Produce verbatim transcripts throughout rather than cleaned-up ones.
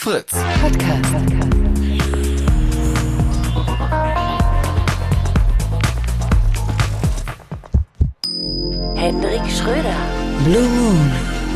Fritz. Podcast. Hendrik Schröder. Blue Moon.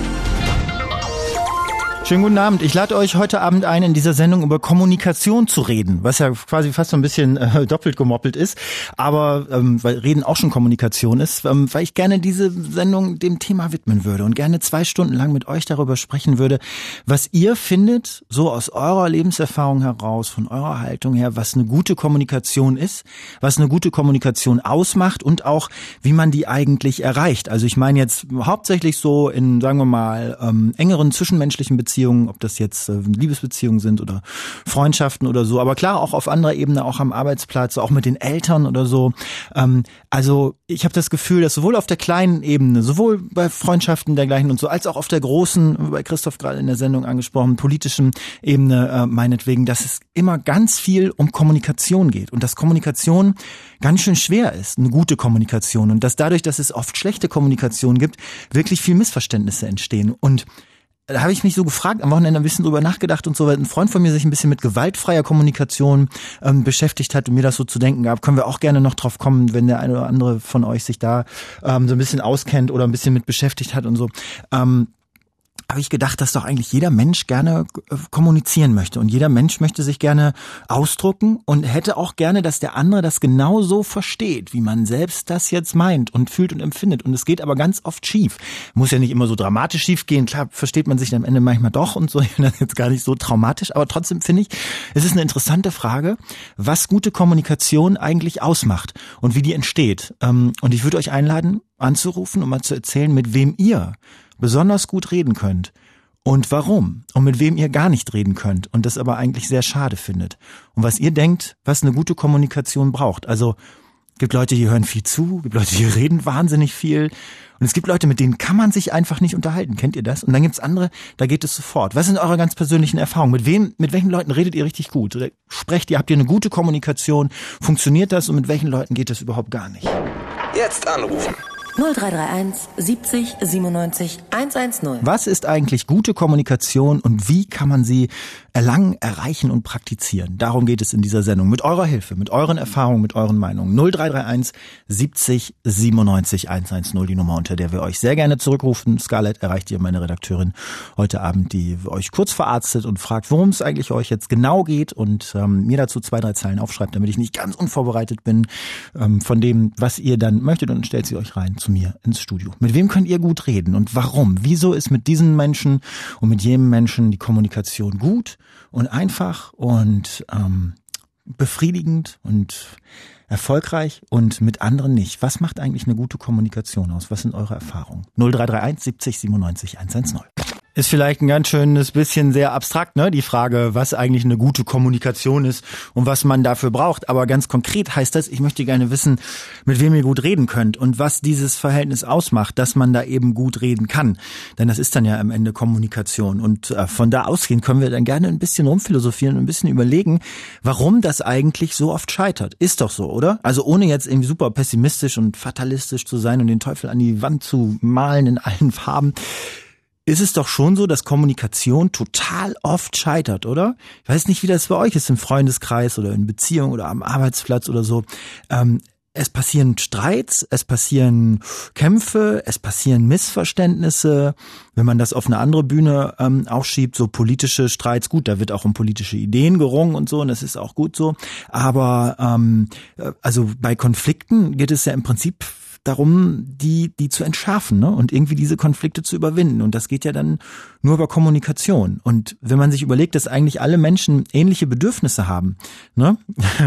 Schönen guten Abend. Ich lade euch heute Abend ein, in dieser Sendung über Kommunikation zu reden, was ja quasi fast so ein bisschen äh, doppelt gemoppelt ist, aber ähm, weil Reden auch schon Kommunikation ist, ähm, weil ich gerne diese Sendung dem Thema widmen würde und gerne zwei Stunden lang mit euch darüber sprechen würde, was ihr findet, so aus eurer Lebenserfahrung heraus, von eurer Haltung her, was eine gute Kommunikation ist, was eine gute Kommunikation ausmacht und auch, wie man die eigentlich erreicht. Also ich meine jetzt hauptsächlich so in, sagen wir mal, ähm, engeren zwischenmenschlichen Beziehungen, ob das jetzt äh, Liebesbeziehungen sind oder Freundschaften oder so, aber klar auch auf anderer Ebene, auch am Arbeitsplatz, auch mit den Eltern oder so. Ähm, also ich habe das Gefühl, dass sowohl auf der kleinen Ebene, sowohl bei Freundschaften dergleichen und so, als auch auf der großen, bei Christoph gerade in der Sendung angesprochen, politischen Ebene äh, meinetwegen, dass es immer ganz viel um Kommunikation geht und dass Kommunikation ganz schön schwer ist, eine gute Kommunikation, und dass dadurch, dass es oft schlechte Kommunikation gibt, wirklich viel Missverständnisse entstehen. Und da habe ich mich so gefragt, am Wochenende ein bisschen drüber nachgedacht und so, weil ein Freund von mir sich ein bisschen mit gewaltfreier Kommunikation ähm, beschäftigt hat und mir das so zu denken gab. Können wir auch gerne noch drauf kommen, wenn der eine oder andere von euch sich da ähm, so ein bisschen auskennt oder ein bisschen mit beschäftigt hat und so. Ähm, habe ich gedacht, dass doch eigentlich jeder Mensch gerne kommunizieren möchte und jeder Mensch möchte sich gerne ausdrücken und hätte auch gerne, dass der andere das genauso versteht, wie man selbst das jetzt meint und fühlt und empfindet. Und es geht aber ganz oft schief. Muss ja nicht immer so dramatisch schief gehen. Klar, versteht man sich am Ende manchmal doch und so. Ich finde das jetzt gar nicht so traumatisch, aber trotzdem finde ich, es ist eine interessante Frage, was gute Kommunikation eigentlich ausmacht und wie die entsteht. Und ich würde euch einladen, anzurufen und mal zu erzählen, mit wem ihr besonders gut reden könnt und warum und mit wem ihr gar nicht reden könnt und das aber eigentlich sehr schade findet und was ihr denkt, was eine gute Kommunikation braucht. Also es gibt Leute, die hören viel zu, es gibt Leute, die reden wahnsinnig viel und es gibt Leute, mit denen kann man sich einfach nicht unterhalten. Kennt ihr das? Und dann gibt's andere, da geht es sofort. Was sind eure ganz persönlichen Erfahrungen? Mit wem, mit welchen Leuten redet ihr richtig gut? Oder sprecht ihr, habt ihr eine gute Kommunikation? Funktioniert das und mit welchen Leuten geht das überhaupt gar nicht? Jetzt anrufen. null drei drei eins siebzig siebenundneunzig hundertzehn. Was ist eigentlich gute Kommunikation und wie kann man sie erlangen, erreichen und praktizieren? Darum geht es in dieser Sendung. Mit eurer Hilfe, mit euren Erfahrungen, mit euren Meinungen. null drei drei eins siebzig siebenundneunzig hundertzehn, die Nummer, unter der wir euch sehr gerne zurückrufen. Scarlett erreicht ihr, meine Redakteurin, heute Abend, die euch kurz verarztet und fragt, worum es eigentlich euch jetzt genau geht und ähm, mir dazu zwei, drei Zeilen aufschreibt, damit ich nicht ganz unvorbereitet bin ähm, von dem, was ihr dann möchtet, und dann stellt sie euch rein zu mir ins Studio. Mit wem könnt ihr gut reden und warum? Wieso ist mit diesen Menschen und mit jedem Menschen die Kommunikation gut und einfach und ähm, befriedigend und erfolgreich und mit anderen nicht? Was macht eigentlich eine gute Kommunikation aus? Was sind eure Erfahrungen? null drei drei eins siebzig siebenundneunzig hundertzehn. Ist vielleicht ein ganz schönes bisschen sehr abstrakt, ne? Die Frage, was eigentlich eine gute Kommunikation ist und was man dafür braucht. Aber ganz konkret heißt das, ich möchte gerne wissen, mit wem ihr gut reden könnt und was dieses Verhältnis ausmacht, dass man da eben gut reden kann. Denn das ist dann ja am Ende Kommunikation. Und äh, von da ausgehend können wir dann gerne ein bisschen rumphilosophieren und ein bisschen überlegen, warum das eigentlich so oft scheitert. Ist doch so, oder? Also ohne jetzt irgendwie super pessimistisch und fatalistisch zu sein und den Teufel an die Wand zu malen in allen Farben, ist es doch schon so, dass Kommunikation total oft scheitert, oder? Ich weiß nicht, wie das bei euch ist im Freundeskreis oder in Beziehung oder am Arbeitsplatz oder so. Ähm, es passieren Streits, es passieren Kämpfe, es passieren Missverständnisse. Wenn man das auf eine andere Bühne ähm, auch schiebt, so politische Streits, gut, da wird auch um politische Ideen gerungen und so, und das ist auch gut so. Aber ähm, also bei Konflikten geht es ja im Prinzip darum, die die zu entschärfen, ne? Und irgendwie diese Konflikte zu überwinden. Und das geht ja dann nur über Kommunikation. Und wenn man sich überlegt, dass eigentlich alle Menschen ähnliche Bedürfnisse haben, ne?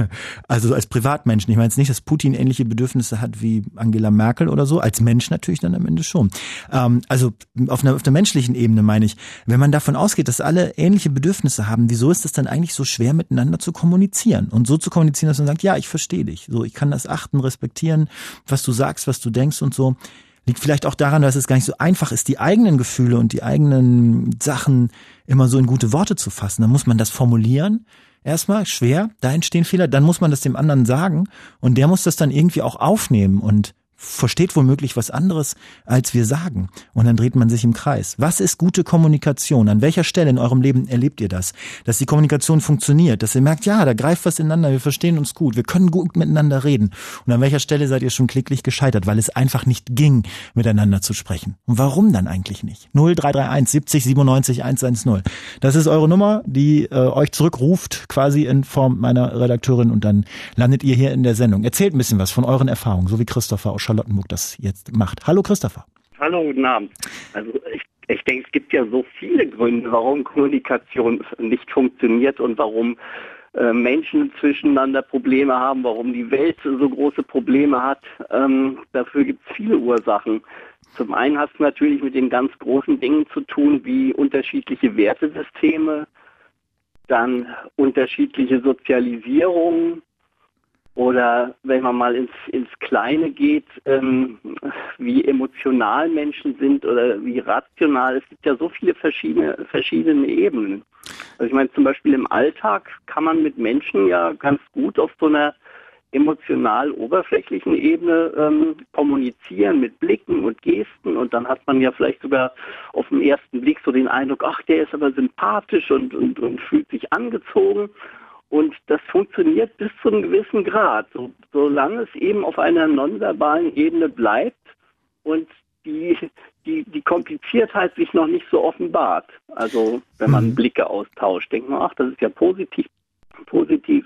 Also als Privatmenschen. Ich meine jetzt nicht, dass Putin ähnliche Bedürfnisse hat wie Angela Merkel oder so. Als Mensch natürlich dann am Ende schon. Ähm, also auf einer, auf der menschlichen Ebene meine ich, wenn man davon ausgeht, dass alle ähnliche Bedürfnisse haben, wieso ist es dann eigentlich so schwer, miteinander zu kommunizieren? Und so zu kommunizieren, dass man sagt, ja, ich verstehe dich. So, ich kann das achten, respektieren, was du sagst, was du denkst und so. Liegt vielleicht auch daran, dass es gar nicht so einfach ist, die eigenen Gefühle und die eigenen Sachen immer so in gute Worte zu fassen. Dann muss man das formulieren. Erstmal schwer, da entstehen Fehler, dann muss man das dem anderen sagen und der muss das dann irgendwie auch aufnehmen und versteht womöglich was anderes, als wir sagen. Und dann dreht man sich im Kreis. Was ist gute Kommunikation? An welcher Stelle in eurem Leben erlebt ihr das? Dass die Kommunikation funktioniert, dass ihr merkt, ja, da greift was ineinander, wir verstehen uns gut, wir können gut miteinander reden. Und an welcher Stelle seid ihr schon kläglich gescheitert, weil es einfach nicht ging, miteinander zu sprechen? Und warum dann eigentlich nicht? null drei drei eins siebzig siebenundneunzig hundertzehn. Das ist eure Nummer, die äh, euch zurückruft, quasi in Form meiner Redakteurin, und dann landet ihr hier in der Sendung. Erzählt ein bisschen was von euren Erfahrungen, so wie Christopher aus Charlottenburg das jetzt macht. Hallo Christopher. Hallo, guten Abend. Also ich, ich denke, es gibt ja so viele Gründe, warum Kommunikation nicht funktioniert und warum äh, Menschen zwischeneinander Probleme haben, warum die Welt so große Probleme hat. Ähm, dafür gibt es viele Ursachen. Zum einen hat es natürlich mit den ganz großen Dingen zu tun, wie unterschiedliche Wertesysteme, dann unterschiedliche Sozialisierung, oder wenn man mal ins, ins Kleine geht, ähm, wie emotional Menschen sind oder wie rational. Es gibt ja so viele verschiedene, verschiedene Ebenen. Also ich meine, zum Beispiel im Alltag kann man mit Menschen ja ganz gut auf so einer emotional oberflächlichen Ebene ähm, kommunizieren mit Blicken und Gesten, und dann hat man ja vielleicht sogar auf den ersten Blick so den Eindruck, ach, der ist aber sympathisch und, und, und fühlt sich angezogen. Und das funktioniert bis zu einem gewissen Grad, so, solange es eben auf einer nonverbalen Ebene bleibt und die, die, die Kompliziertheit sich noch nicht so offenbart. Also wenn man Blicke austauscht, denkt man, ach, das ist ja positiv, positiv.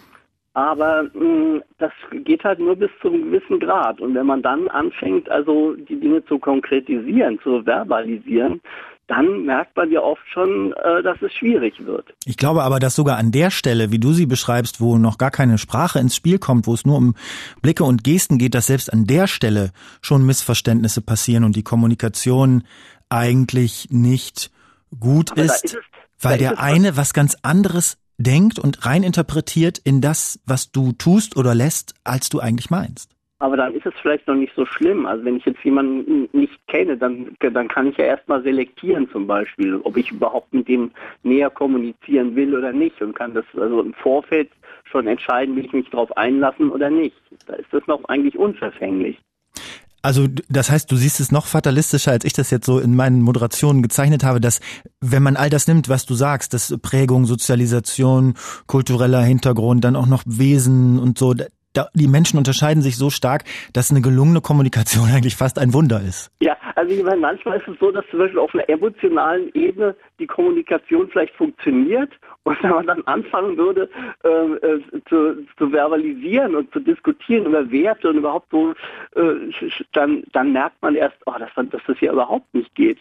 Aber mh, das geht halt nur bis zu einem gewissen Grad. Und wenn man dann anfängt, also die Dinge zu konkretisieren, zu verbalisieren, dann merkt man ja oft schon, äh, dass es schwierig wird. Ich glaube aber, dass sogar an der Stelle, wie du sie beschreibst, wo noch gar keine Sprache ins Spiel kommt, wo es nur um Blicke und Gesten geht, dass selbst an der Stelle schon Missverständnisse passieren und die Kommunikation eigentlich nicht gut aber ist, ist es, weil der eine was ganz anderes denkt und rein interpretiert in das, was du tust oder lässt, als du eigentlich meinst. Aber dann ist es vielleicht noch nicht so schlimm. Also wenn ich jetzt jemanden nicht kenne, dann, dann kann ich ja erstmal selektieren zum Beispiel, ob ich überhaupt mit dem näher kommunizieren will oder nicht, und kann das also im Vorfeld schon entscheiden, will ich mich darauf einlassen oder nicht. Da ist das noch eigentlich unverfänglich. Also das heißt, du siehst es noch fatalistischer, als ich das jetzt so in meinen Moderationen gezeichnet habe, dass wenn man all das nimmt, was du sagst, das Prägung, Sozialisation, kultureller Hintergrund, dann auch noch Wesen und so, die Menschen unterscheiden sich so stark, dass eine gelungene Kommunikation eigentlich fast ein Wunder ist. Ja, also ich meine, manchmal ist es so, dass zum Beispiel auf einer emotionalen Ebene die Kommunikation vielleicht funktioniert, und wenn man dann anfangen würde äh, zu, zu verbalisieren und zu diskutieren über Werte und überhaupt so, äh, dann, dann merkt man erst, oh, dass, dass das hier überhaupt nicht geht.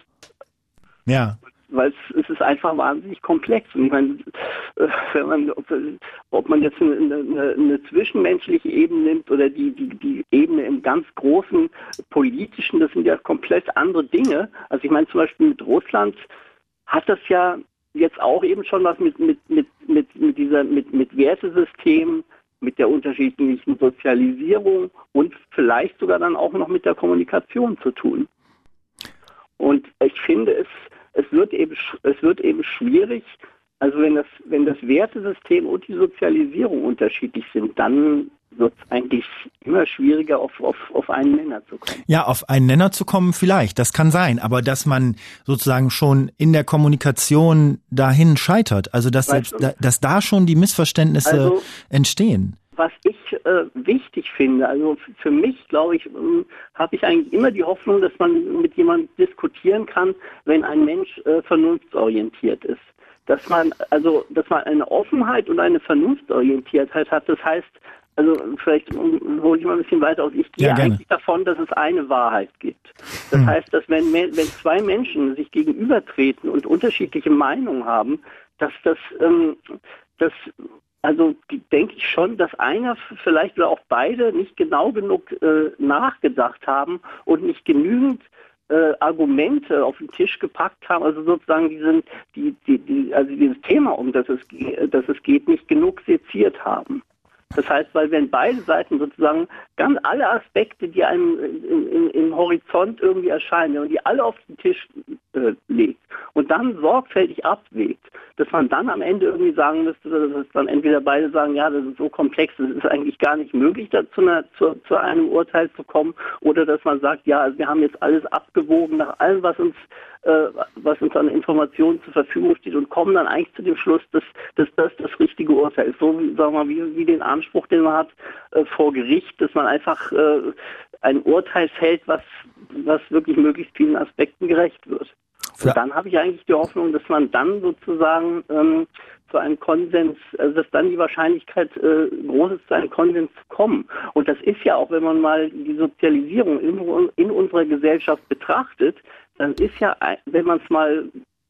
Ja. Weil es, es ist einfach wahnsinnig komplex. Und ich meine, wenn man, ob, ob man jetzt eine, eine, eine zwischenmenschliche Ebene nimmt oder die, die, die Ebene im ganz großen politischen, das sind ja komplett andere Dinge. Also ich meine zum Beispiel mit Russland hat das ja jetzt auch eben schon was mit, mit, mit, mit, mit dieser, mit, mit Wertesystemen, mit der unterschiedlichen Sozialisierung und vielleicht sogar dann auch noch mit der Kommunikation zu tun. Und ich finde es, Es wird eben, es wird eben schwierig, also wenn das, wenn das Wertesystem und die Sozialisierung unterschiedlich sind, dann wird es eigentlich immer schwieriger, auf, auf, auf einen Nenner zu kommen. Ja, auf einen Nenner zu kommen vielleicht, das kann sein, aber dass man sozusagen schon in der Kommunikation dahin scheitert, also dass, selbst, da, dass da schon die Missverständnisse also, entstehen. Was ich äh, wichtig finde, also für mich, glaube ich, äh, habe ich eigentlich immer die Hoffnung, dass man mit jemandem diskutieren kann, wenn ein Mensch äh, vernunftsorientiert ist. Dass man, also, dass man eine Offenheit und eine Vernunftsorientiertheit hat. Das heißt, also vielleicht hole ich mal ein bisschen weiter aus. Ich gehe ja, eigentlich davon, dass es eine Wahrheit gibt. Das hm. heißt, dass wenn, wenn zwei Menschen sich gegenübertreten und unterschiedliche Meinungen haben, dass das, ähm, das Also denke ich schon, dass einer vielleicht oder auch beide nicht genau genug äh, nachgedacht haben und nicht genügend äh, Argumente auf den Tisch gepackt haben, also sozusagen diesen, die, die, die, also dieses Thema, um das es, dass es geht, nicht genug seziert haben. Das heißt, weil wenn beide Seiten sozusagen ganz alle Aspekte, die einem im, im, im Horizont irgendwie erscheinen, wenn man die alle auf den Tisch äh, legt und dann sorgfältig abwägt, dass man dann am Ende irgendwie sagen müsste, dass dann entweder beide sagen, ja, das ist so komplex, das ist eigentlich gar nicht möglich, da zu, einer, zu, zu einem Urteil zu kommen, oder dass man sagt, ja, also wir haben jetzt alles abgewogen nach allem, was uns äh, was uns an Informationen zur Verfügung steht, und kommen dann eigentlich zu dem Schluss, dass, dass das das richtige Urteil ist. So wie, sagen wir mal, wie, wie den Anspruch, den man hat äh, vor Gericht, dass man einfach äh, ein Urteil fällt, was, was wirklich möglichst vielen Aspekten gerecht wird. Und dann habe ich eigentlich die Hoffnung, dass man dann sozusagen ähm, zu einem Konsens, also dass dann die Wahrscheinlichkeit äh, groß ist, zu einem Konsens zu kommen. Und das ist ja auch, wenn man mal die Sozialisierung in, in unserer Gesellschaft betrachtet, dann ist ja, wenn man es mal,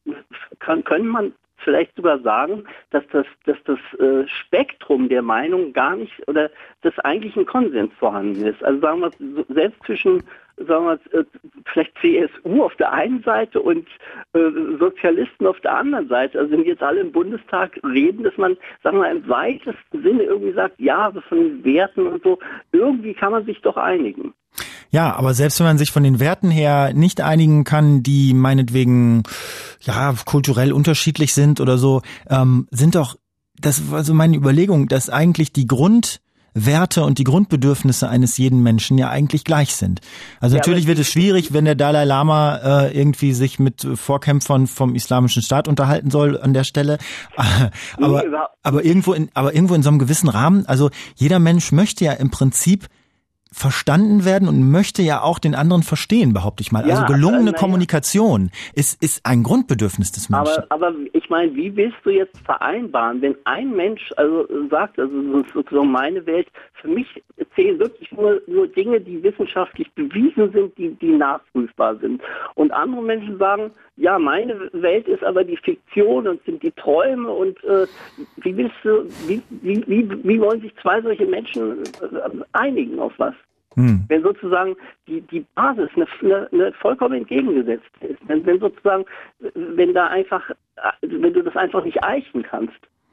kann, können man vielleicht sogar sagen, dass das, dass das äh, Spektrum der Meinung gar nicht, oder dass eigentlich ein Konsens vorhanden ist. Also sagen wir, selbst zwischen, sagen wir, äh, vielleicht C S U auf der einen Seite und äh, Sozialisten auf der anderen Seite, also wenn jetzt alle im Bundestag reden, dass man, sagen wir, im weitesten Sinne irgendwie sagt, ja, von den Werten und so, irgendwie kann man sich doch einigen. Ja, aber selbst wenn man sich von den Werten her nicht einigen kann, die meinetwegen ja kulturell unterschiedlich sind oder so, ähm, sind doch, das war so meine Überlegung, dass eigentlich die Grundwerte und die Grundbedürfnisse eines jeden Menschen ja eigentlich gleich sind. Also ja, natürlich wird es schwierig, wenn der Dalai Lama äh, irgendwie sich mit Vorkämpfern vom Islamischen Staat unterhalten soll an der Stelle. Aber, nee, aber irgendwo in, aber irgendwo in so einem gewissen Rahmen, also jeder Mensch möchte ja im Prinzip verstanden werden und möchte ja auch den anderen verstehen, behaupte ich mal. Ja, also gelungene äh, Kommunikation ist ist ein Grundbedürfnis des Menschen. Aber, aber ich meine, wie willst du jetzt vereinbaren, wenn ein Mensch also sagt, also sozusagen meine Welt, für mich zählen wirklich nur, nur Dinge, die wissenschaftlich bewiesen sind, die, die nachprüfbar sind. Und andere Menschen sagen, ja, meine Welt ist aber die Fiktion und sind die Träume, und äh, wie willst du, wie, wie, wie, wie wollen sich zwei solche Menschen äh, einigen auf was? Hm. Wenn sozusagen die, die Basis eine, eine, eine vollkommen entgegengesetzt ist. Wenn, wenn sozusagen, wenn da einfach, wenn du das einfach nicht eichen kannst,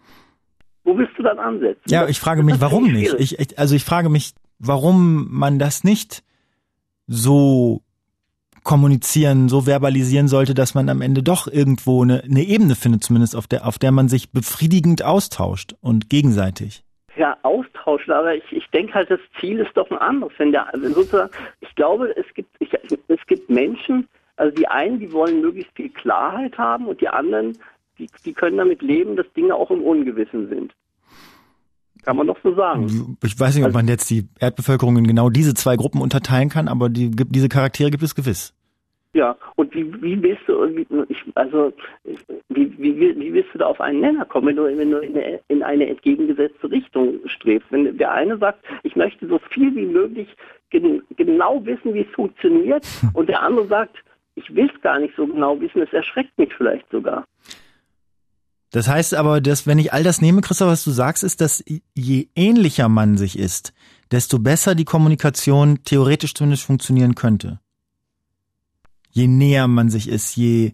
wo willst du dann ansetzen? Ja, ich frage mich, warum nicht? Ich, ich, also ich frage mich, warum man das nicht so kommunizieren, so verbalisieren sollte, dass man am Ende doch irgendwo eine, eine Ebene findet, zumindest auf der, auf der man sich befriedigend austauscht und gegenseitig. Ja, austauschen, aber ich, ich denke halt, das Ziel ist doch ein anderes. Wenn der, sozusagen, ich glaube, es gibt, ich, es gibt Menschen, also die einen, die wollen möglichst viel Klarheit haben, und die anderen, die, die können damit leben, dass Dinge auch im Ungewissen sind. Kann man doch so sagen. Ich weiß nicht, ob man jetzt die Erdbevölkerung in genau diese zwei Gruppen unterteilen kann, aber die, diese Charaktere gibt es gewiss. Ja, und wie, wie willst du, ich, also wie, wie, wie willst du da auf einen Nenner kommen, wenn du, wenn du in, eine, in eine entgegengesetzte Richtung strebst? Wenn der eine sagt, ich möchte so viel wie möglich gen, genau wissen, wie es funktioniert, und der andere sagt, ich will es gar nicht so genau wissen, es erschreckt mich vielleicht sogar. Das heißt aber, dass, wenn ich all das nehme, Christoph, was du sagst, ist, dass je ähnlicher man sich ist, desto besser die Kommunikation theoretisch zumindest funktionieren könnte. Je näher man sich ist, je...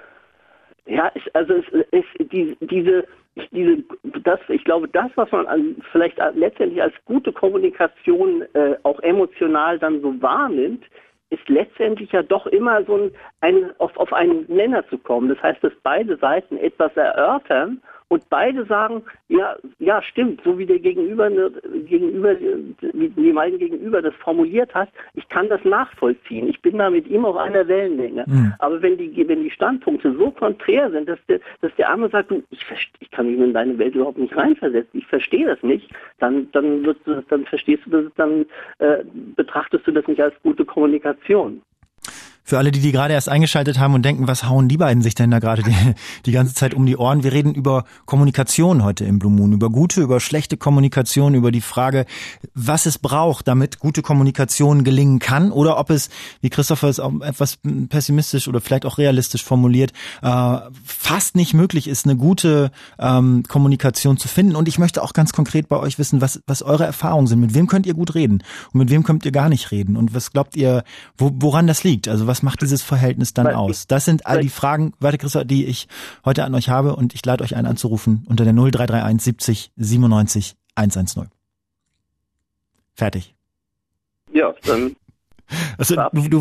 Ja, ich, also es ist die, diese, diese, das, ich glaube, das, was man an, vielleicht letztendlich als gute Kommunikation äh, auch emotional dann so wahrnimmt, ist letztendlich ja doch immer so ein, ein auf, auf einen Nenner zu kommen. Das heißt, dass beide Seiten etwas erörtern und beide sagen, ja, ja, stimmt, so wie der Gegenüber, gegenüber, wie die mein Gegenüber das formuliert hat, ich kann das nachvollziehen. Ich bin da mit ihm auf einer Wellenlänge. Mhm. Aber wenn die, wenn die Standpunkte so konträr sind, dass der, dass der andere sagt, du, ich, ich kann mich in deine Welt überhaupt nicht reinversetzen, ich verstehe das nicht, dann, dann wirst du, dann verstehst du das, dann äh, betrachtest du das nicht als gute Kommunikation. Für alle, die die gerade erst eingeschaltet haben und denken, was hauen die beiden sich denn da gerade die, die ganze Zeit um die Ohren? Wir reden über Kommunikation heute im Blue Moon, über gute, über schlechte Kommunikation, über die Frage, was es braucht, damit gute Kommunikation gelingen kann, oder ob es, wie Christopher es auch etwas pessimistisch oder vielleicht auch realistisch formuliert, äh, fast nicht möglich ist, eine gute ähm, Kommunikation zu finden. Und ich möchte auch ganz konkret bei euch wissen, was, was eure Erfahrungen sind. Mit wem könnt ihr gut reden und mit wem könnt ihr gar nicht reden? Und was glaubt ihr, wo, woran das liegt? Also was macht dieses Verhältnis dann aus? Das sind all die Fragen, warte Christoph, die ich heute an euch habe, und ich lade euch ein anzurufen unter der null drei drei eins siebzig siebenundneunzig hundertzehn. Fertig. Ja, dann also, du, du,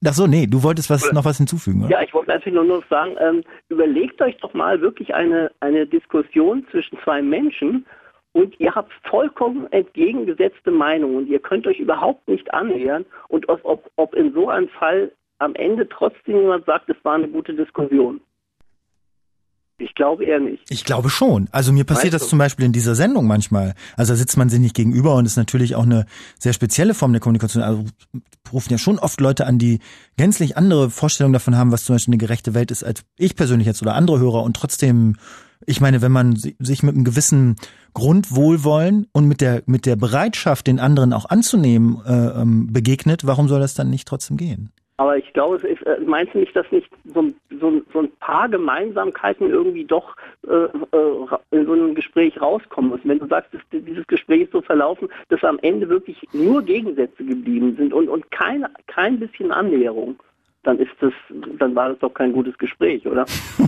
Ach so, nee, du wolltest was, noch was hinzufügen, oder? Ja, ich wollte einfach nur noch sagen, ähm, überlegt euch doch mal wirklich eine, eine Diskussion zwischen zwei Menschen und ihr habt vollkommen entgegengesetzte Meinungen und ihr könnt euch überhaupt nicht annähern und ob, ob in so einem Fall am Ende trotzdem jemand sagt, es war eine gute Diskussion. Ich glaube eher nicht. Ich glaube schon. Also mir passiert weißt das du? zum Beispiel in dieser Sendung manchmal. Also da sitzt man sich nicht gegenüber und ist natürlich auch eine sehr spezielle Form der Kommunikation. Also rufen ja schon oft Leute an, die gänzlich andere Vorstellungen davon haben, was zum Beispiel eine gerechte Welt ist, als ich persönlich jetzt oder andere Hörer. Und trotzdem, ich meine, wenn man sich mit einem gewissen Grundwohlwollen und mit der mit der Bereitschaft, den anderen auch anzunehmen, äh, ähm, begegnet, warum soll das dann nicht trotzdem gehen? Aber ich glaube, es ist, äh, meinst du nicht, dass nicht so, so, so ein paar Gemeinsamkeiten irgendwie doch äh, äh, in so einem Gespräch rauskommen müssen? Wenn du sagst, dass dieses Gespräch so verlaufen, dass am Ende wirklich nur Gegensätze geblieben sind und, und kein, kein bisschen Annäherung, dann ist das, dann war das doch kein gutes Gespräch, oder?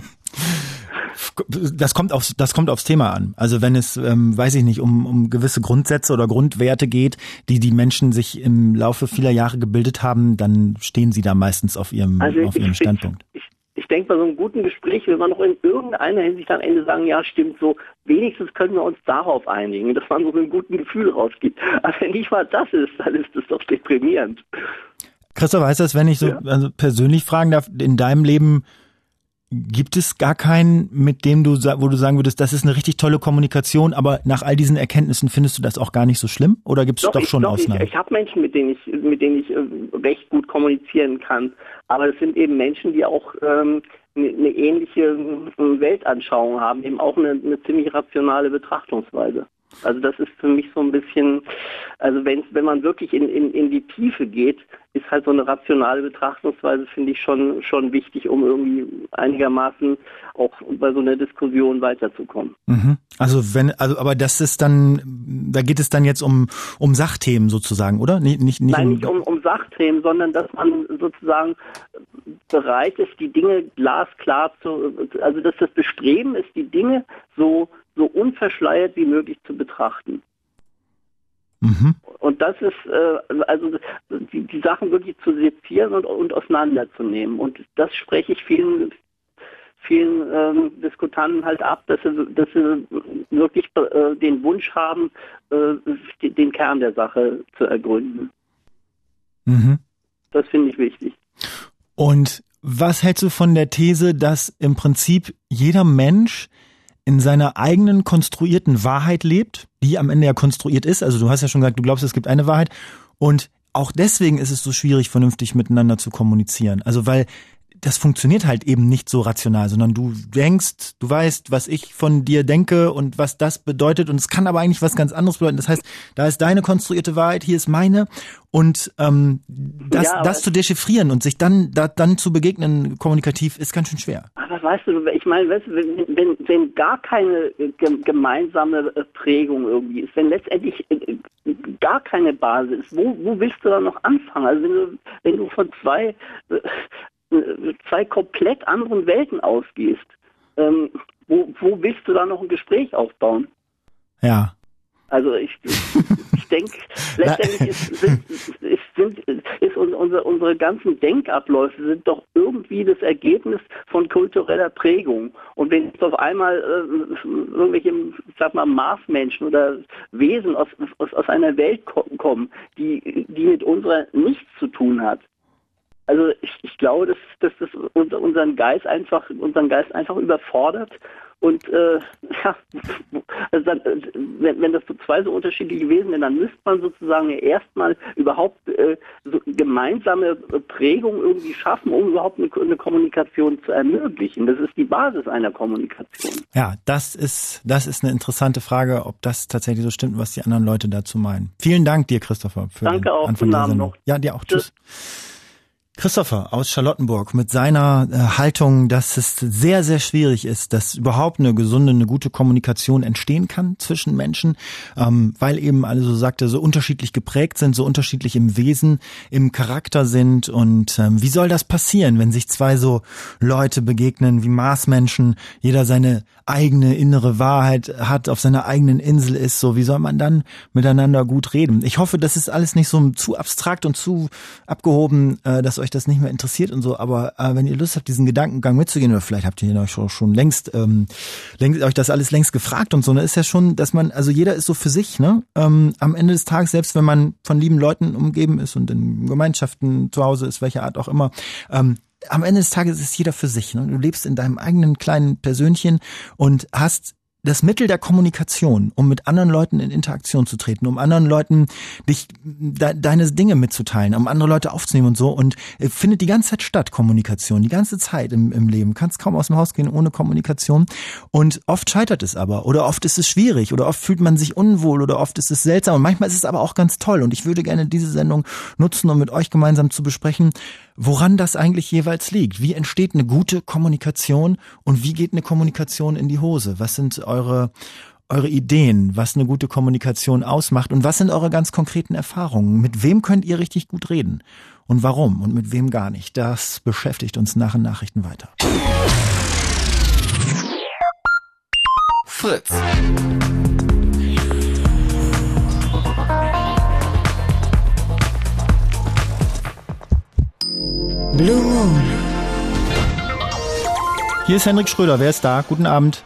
Das kommt aufs, das kommt aufs Thema an. Also wenn es, ähm, weiß ich nicht, um, um gewisse Grundsätze oder Grundwerte geht, die die Menschen sich im Laufe vieler Jahre gebildet haben, dann stehen sie da meistens auf ihrem, also auf ihrem ich, Standpunkt. Ich, ich, ich denke, bei so einem guten Gespräch will man noch in irgendeiner Hinsicht am Ende sagen, ja, stimmt so, wenigstens können wir uns darauf einigen, dass man so ein gutes Gefühl rausgibt. Aber wenn nicht mal das ist, dann ist das doch deprimierend. Christoph, heißt das, wenn ich so ja. also persönlich fragen darf, in deinem Leben gibt es gar keinen, mit dem du, wo du sagen würdest, das ist eine richtig tolle Kommunikation, aber nach all diesen Erkenntnissen findest du das auch gar nicht so schlimm? Oder gibt es doch, doch schon doch, Ausnahmen? Ich, ich habe Menschen, mit denen ich, mit denen ich äh, recht gut kommunizieren kann. Aber es sind eben Menschen, die auch ähm, eine, eine ähnliche äh, Weltanschauung haben, eben auch eine, eine ziemlich rationale Betrachtungsweise. Also das ist für mich so ein bisschen, also wenn wenn man wirklich in, in, in die Tiefe geht, ist halt so eine rationale Betrachtungsweise, finde ich, schon schon wichtig, um irgendwie einigermaßen auch bei so einer Diskussion weiterzukommen. Mhm. Also wenn, also aber das ist dann, da geht es dann jetzt um um Sachthemen sozusagen, oder? Nicht, nicht, nicht Nein, um, nicht um, um Sachthemen, sondern dass man sozusagen bereit ist, die Dinge glasklar zu, also dass das Bestreben ist, die Dinge so so unverschleiert wie möglich zu betrachten. Mhm. Und das ist, äh, also die, die Sachen wirklich zu sezieren und, und auseinanderzunehmen. Und das spreche ich vielen, vielen ähm, Diskutanten halt ab, dass sie, dass sie wirklich äh, den Wunsch haben, äh, den Kern der Sache zu ergründen. Mhm. Das finde ich wichtig. Und was hältst du von der These, dass im Prinzip jeder Mensch in seiner eigenen konstruierten Wahrheit lebt, die am Ende ja konstruiert ist? Also du hast ja schon gesagt, du glaubst, es gibt eine Wahrheit. Und auch deswegen ist es so schwierig, vernünftig miteinander zu kommunizieren. Also weil das funktioniert halt eben nicht so rational, sondern du denkst, du weißt, was ich von dir denke und was das bedeutet. Und es kann aber eigentlich was ganz anderes bedeuten. Das heißt, da ist deine konstruierte Wahrheit, hier ist meine. Und ähm, das, ja, das zu dechiffrieren und sich dann da, dann zu begegnen kommunikativ ist ganz schön schwer. Aber weißt du, ich meine, weißt du, wenn, wenn, wenn gar keine gemeinsame Prägung irgendwie ist, wenn letztendlich gar keine Basis ist, wo, wo willst du dann noch anfangen? Also wenn du, wenn du von zwei zwei komplett anderen Welten ausgehst, ähm, wo, wo willst du da noch ein Gespräch aufbauen? Ja. Also ich, ich denke, letztendlich ist, sind, ist, sind, ist unsere, unsere ganzen Denkabläufe sind doch irgendwie das Ergebnis von kultureller Prägung. Und wenn jetzt auf einmal äh, irgendwelche, sag mal, Marsmenschen oder Wesen aus, aus, aus einer Welt kommen, die, die mit unserer nichts zu tun hat, also ich, ich glaube, dass, dass das unseren Geist einfach, unseren Geist einfach überfordert und äh, ja, also dann, wenn, wenn das so zwei so unterschiedliche Wesen sind, dann müsste man sozusagen erstmal überhaupt äh, so gemeinsame Prägung irgendwie schaffen, um überhaupt eine, eine Kommunikation zu ermöglichen. Das ist die Basis einer Kommunikation. Ja, das ist das ist eine interessante Frage, ob das tatsächlich so stimmt, was die anderen Leute dazu meinen. Vielen Dank dir, Christopher, für Danke den auch, Anfang der Sendung. Noch. Ja, dir auch. Tschüss. Tschüss. Christopher aus Charlottenburg mit seiner äh, Haltung, dass es sehr, sehr schwierig ist, dass überhaupt eine gesunde, eine gute Kommunikation entstehen kann zwischen Menschen, ähm, weil eben alle, so sagte, so unterschiedlich geprägt sind, so unterschiedlich im Wesen, im Charakter sind. Und ähm, wie soll das passieren, wenn sich zwei so Leute begegnen wie Marsmenschen, jeder seine eigene innere Wahrheit hat, auf seiner eigenen Insel ist, so wie soll man dann miteinander gut reden? Ich hoffe, das ist alles nicht so zu abstrakt und zu abgehoben, äh, dass euch euch das nicht mehr interessiert und so, aber äh, wenn ihr Lust habt, diesen Gedankengang mitzugehen, oder vielleicht habt ihr euch schon, schon längst, ähm, längst euch das alles längst gefragt und so, ne, ist ja schon, dass man, also jeder ist so für sich, ne? Ähm, am Ende des Tages, selbst wenn man von lieben Leuten umgeben ist und in Gemeinschaften zu Hause ist, welcher Art auch immer, ähm, am Ende des Tages ist jeder für sich, ne? Du lebst in deinem eigenen kleinen Persönchen und hast das Mittel der Kommunikation, um mit anderen Leuten in Interaktion zu treten, um anderen Leuten dich de, deine Dinge mitzuteilen, um andere Leute aufzunehmen und so, und äh, findet die ganze Zeit statt, Kommunikation, die ganze Zeit im, im Leben. Kannst kaum aus dem Haus gehen ohne Kommunikation, und oft scheitert es aber, oder oft ist es schwierig, oder oft fühlt man sich unwohl, oder oft ist es seltsam, und manchmal ist es aber auch ganz toll, und ich würde gerne diese Sendung nutzen, um mit euch gemeinsam zu besprechen, woran das eigentlich jeweils liegt. Wie entsteht eine gute Kommunikation und wie geht eine Kommunikation in die Hose? Was sind eure, eure Ideen, was eine gute Kommunikation ausmacht, und was sind eure ganz konkreten Erfahrungen? Mit wem könnt ihr richtig gut reden und warum und mit wem gar nicht? Das beschäftigt uns nach den Nachrichten weiter. Fritz. Blue Moon. Hier ist Henrik Schröder. Wer ist da? Guten Abend.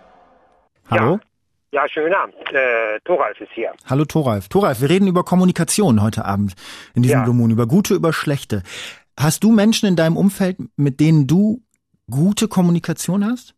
Hallo? Ja, ja, schönen Abend. Äh, Thoralf ist hier. Hallo Thoralf. Thoralf, wir reden über Kommunikation heute Abend in diesem Ja. Blue Moon, über gute, über schlechte. Hast du Menschen in deinem Umfeld, mit denen du gute Kommunikation hast?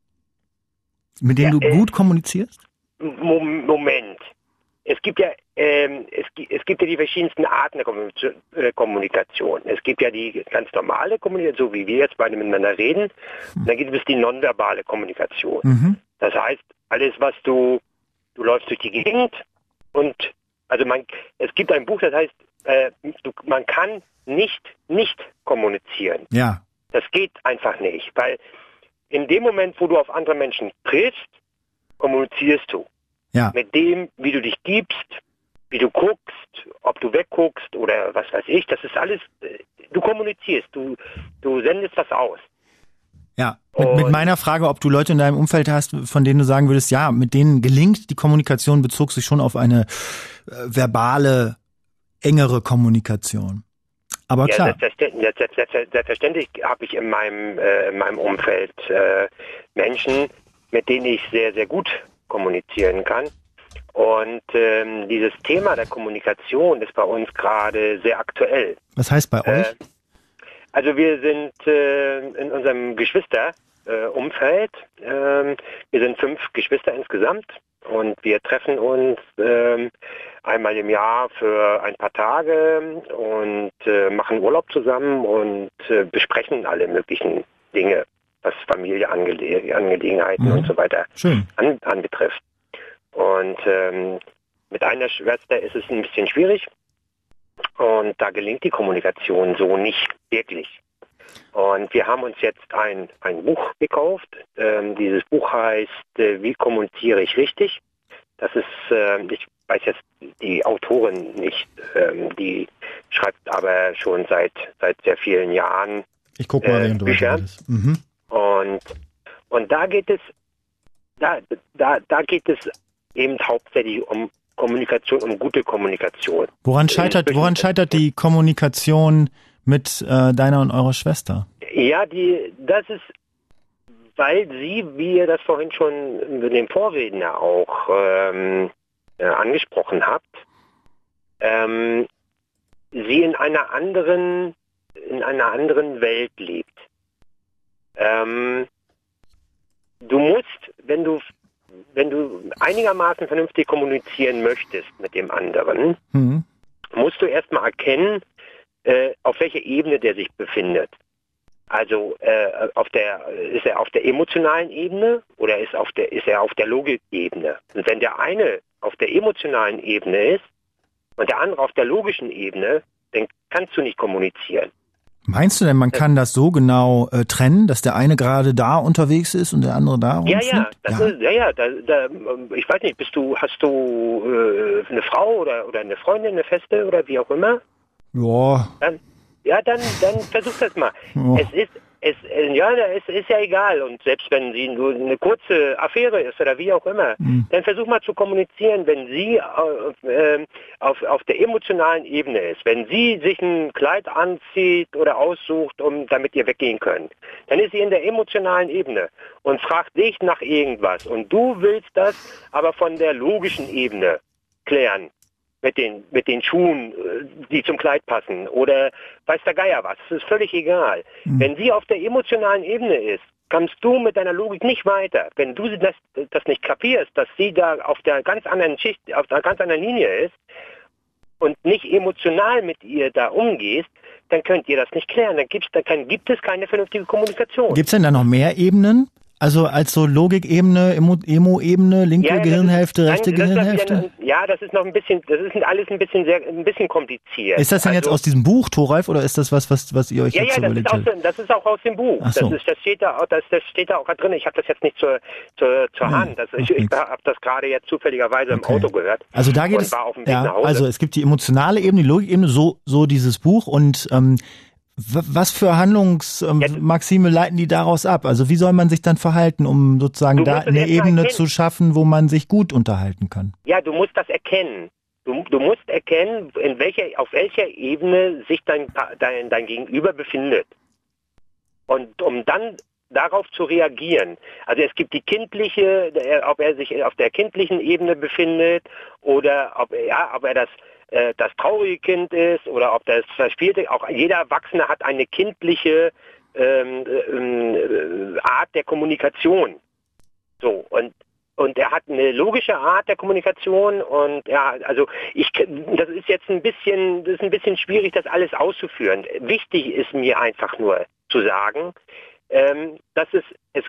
Mit denen Ja, du äh, gut kommunizierst? Mo- Moment. Es gibt ja, ähm, es, gi- es gibt ja die verschiedensten Arten der Kommunikation, äh, Kommunikation. Es gibt ja die ganz normale Kommunikation, so wie wir jetzt beide miteinander reden. Und dann gibt es die nonverbale Kommunikation. Mhm. Das heißt, alles, was du, du läufst durch die Gegend und, also man, es gibt ein Buch, das heißt, äh, du, man kann nicht, nicht kommunizieren. Ja. Das geht einfach nicht, weil in dem Moment, wo du auf andere Menschen triffst, kommunizierst du. Ja. Mit dem, wie du dich gibst, wie du guckst, ob du wegguckst oder was weiß ich, das ist alles, äh, du kommunizierst, du, du sendest was aus. Ja, mit, mit Und- meiner Frage, ob du Leute in deinem Umfeld hast, von denen du sagen würdest, ja, mit denen gelingt die Kommunikation, bezog sich schon auf eine äh, verbale, engere Kommunikation. Aber Ja, klar. selbstverständlich, selbstverständlich, selbstverständlich habe ich in meinem, äh, in meinem Umfeld äh, Menschen, mit denen ich sehr, sehr gut kommunizieren kann. Und ähm, dieses Thema der Kommunikation ist bei uns gerade sehr aktuell. Was heißt bei euch? Äh, also wir sind äh, in unserem Geschwisterumfeld, äh, Umfeld, ähm, wir sind fünf Geschwister insgesamt und wir treffen uns ähm, einmal im Jahr für ein paar Tage und äh, machen Urlaub zusammen und äh, besprechen alle möglichen Dinge, was Familienangelegenheiten Mhm. und so weiter Schön. an, anbetrifft. Und ähm, mit einer Schwester ist es ein bisschen schwierig und da gelingt die Kommunikation so nicht wirklich. Und wir haben uns jetzt ein, ein Buch gekauft. Ähm, dieses Buch heißt äh, Wie kommuniziere ich richtig? Das ist, äh, ich weiß jetzt die Autorin nicht, ähm, die schreibt aber schon seit seit sehr vielen Jahren Ich guck mal, äh, während du Bücher. redest. Mhm. und und da geht es da da da geht es eben hauptsächlich um Kommunikation, um gute Kommunikation. Woran scheitert, woran scheitert die Kommunikation mit äh, deiner und eurer Schwester? Ja, die das ist, weil sie, wie ihr das vorhin schon in dem Vorredner auch ähm, äh, angesprochen habt, ähm, sie in einer anderen in einer anderen Welt lebt. Ähm, du musst, wenn du wenn du einigermaßen vernünftig kommunizieren möchtest mit dem anderen, Mhm. musst du erstmal erkennen, äh, auf welcher Ebene der sich befindet. Also äh, auf der ist er auf der emotionalen Ebene oder ist auf der ist er auf der Logikebene? Und wenn der eine auf der emotionalen Ebene ist und der andere auf der logischen Ebene, dann kannst du nicht kommunizieren. Meinst du denn, man kann das so genau äh, trennen, dass der eine gerade da unterwegs ist und der andere da Ja, rumfliegt? ja, das ja. ist, ja, ja, da, da, ich weiß nicht, bist du, hast du äh, eine Frau oder oder eine Freundin, eine Feste oder wie auch immer? Ja, Dann, ja, dann, dann versuch das mal. Ja. Es ist, Es, ja, es ist ja egal. Und selbst wenn sie nur eine kurze Affäre ist oder wie auch immer, mhm. dann versuch mal zu kommunizieren, wenn sie äh, auf, auf der emotionalen Ebene ist. Wenn sie sich ein Kleid anzieht oder aussucht, um damit ihr weggehen könnt, dann ist sie in der emotionalen Ebene und fragt dich nach irgendwas. Und du willst das aber von der logischen Ebene klären. Mit den, mit den Schuhen, die zum Kleid passen oder weiß der Geier was. Es ist völlig egal. Mhm. Wenn sie auf der emotionalen Ebene ist, kommst du mit deiner Logik nicht weiter. Wenn du das, das nicht kapierst, dass sie da auf der ganz anderen Schicht, auf der ganz anderen Linie ist und nicht emotional mit ihr da umgehst, dann könnt ihr das nicht klären. Dann, gibt's, dann gibt es keine vernünftige Kommunikation. Gibt es denn da noch mehr Ebenen? Also als so Logikebene, Emo-Ebene, linke ja, ja, Gehirnhälfte, ist, rechte nein, Gehirnhälfte? Dann, ja, das ist noch ein bisschen, das ist alles ein bisschen sehr, ein bisschen kompliziert. Ist das denn also, jetzt aus diesem Buch, Thoralf, oder ist das was, was, was ihr euch ja, jetzt ja, so überlegt habt? Ja, das ist auch aus dem Buch. Ach so. Das ist, das steht da, das, das steht da auch drin. Ich habe das jetzt nicht zur, zur, zur ja, Hand. Das, ich ich habe das gerade jetzt zufälligerweise okay. im Auto gehört. Also da geht es, ja, also es gibt die emotionale Ebene, die Logikebene, so, so dieses Buch und, ähm, was für Handlungsmaxime ähm, leiten die daraus ab? Also wie soll man sich dann verhalten, um sozusagen da eine Ebene zu schaffen, wo man sich gut unterhalten kann? Ja, du musst das erkennen. Du, du musst erkennen, in welcher, auf welcher Ebene sich dein, dein, dein Gegenüber befindet. Und um dann darauf zu reagieren. Also es gibt die kindliche, ob er sich auf der kindlichen Ebene befindet oder ob, ja, ob er das das traurige Kind ist oder ob das verspielte, auch jeder Erwachsene hat eine kindliche ähm, äh, Art der Kommunikation. So, und und er hat eine logische Art der Kommunikation und ja, also ich das ist jetzt ein bisschen, das ist ein bisschen schwierig, das alles auszuführen. Wichtig ist mir einfach nur zu sagen, ähm, dass es, es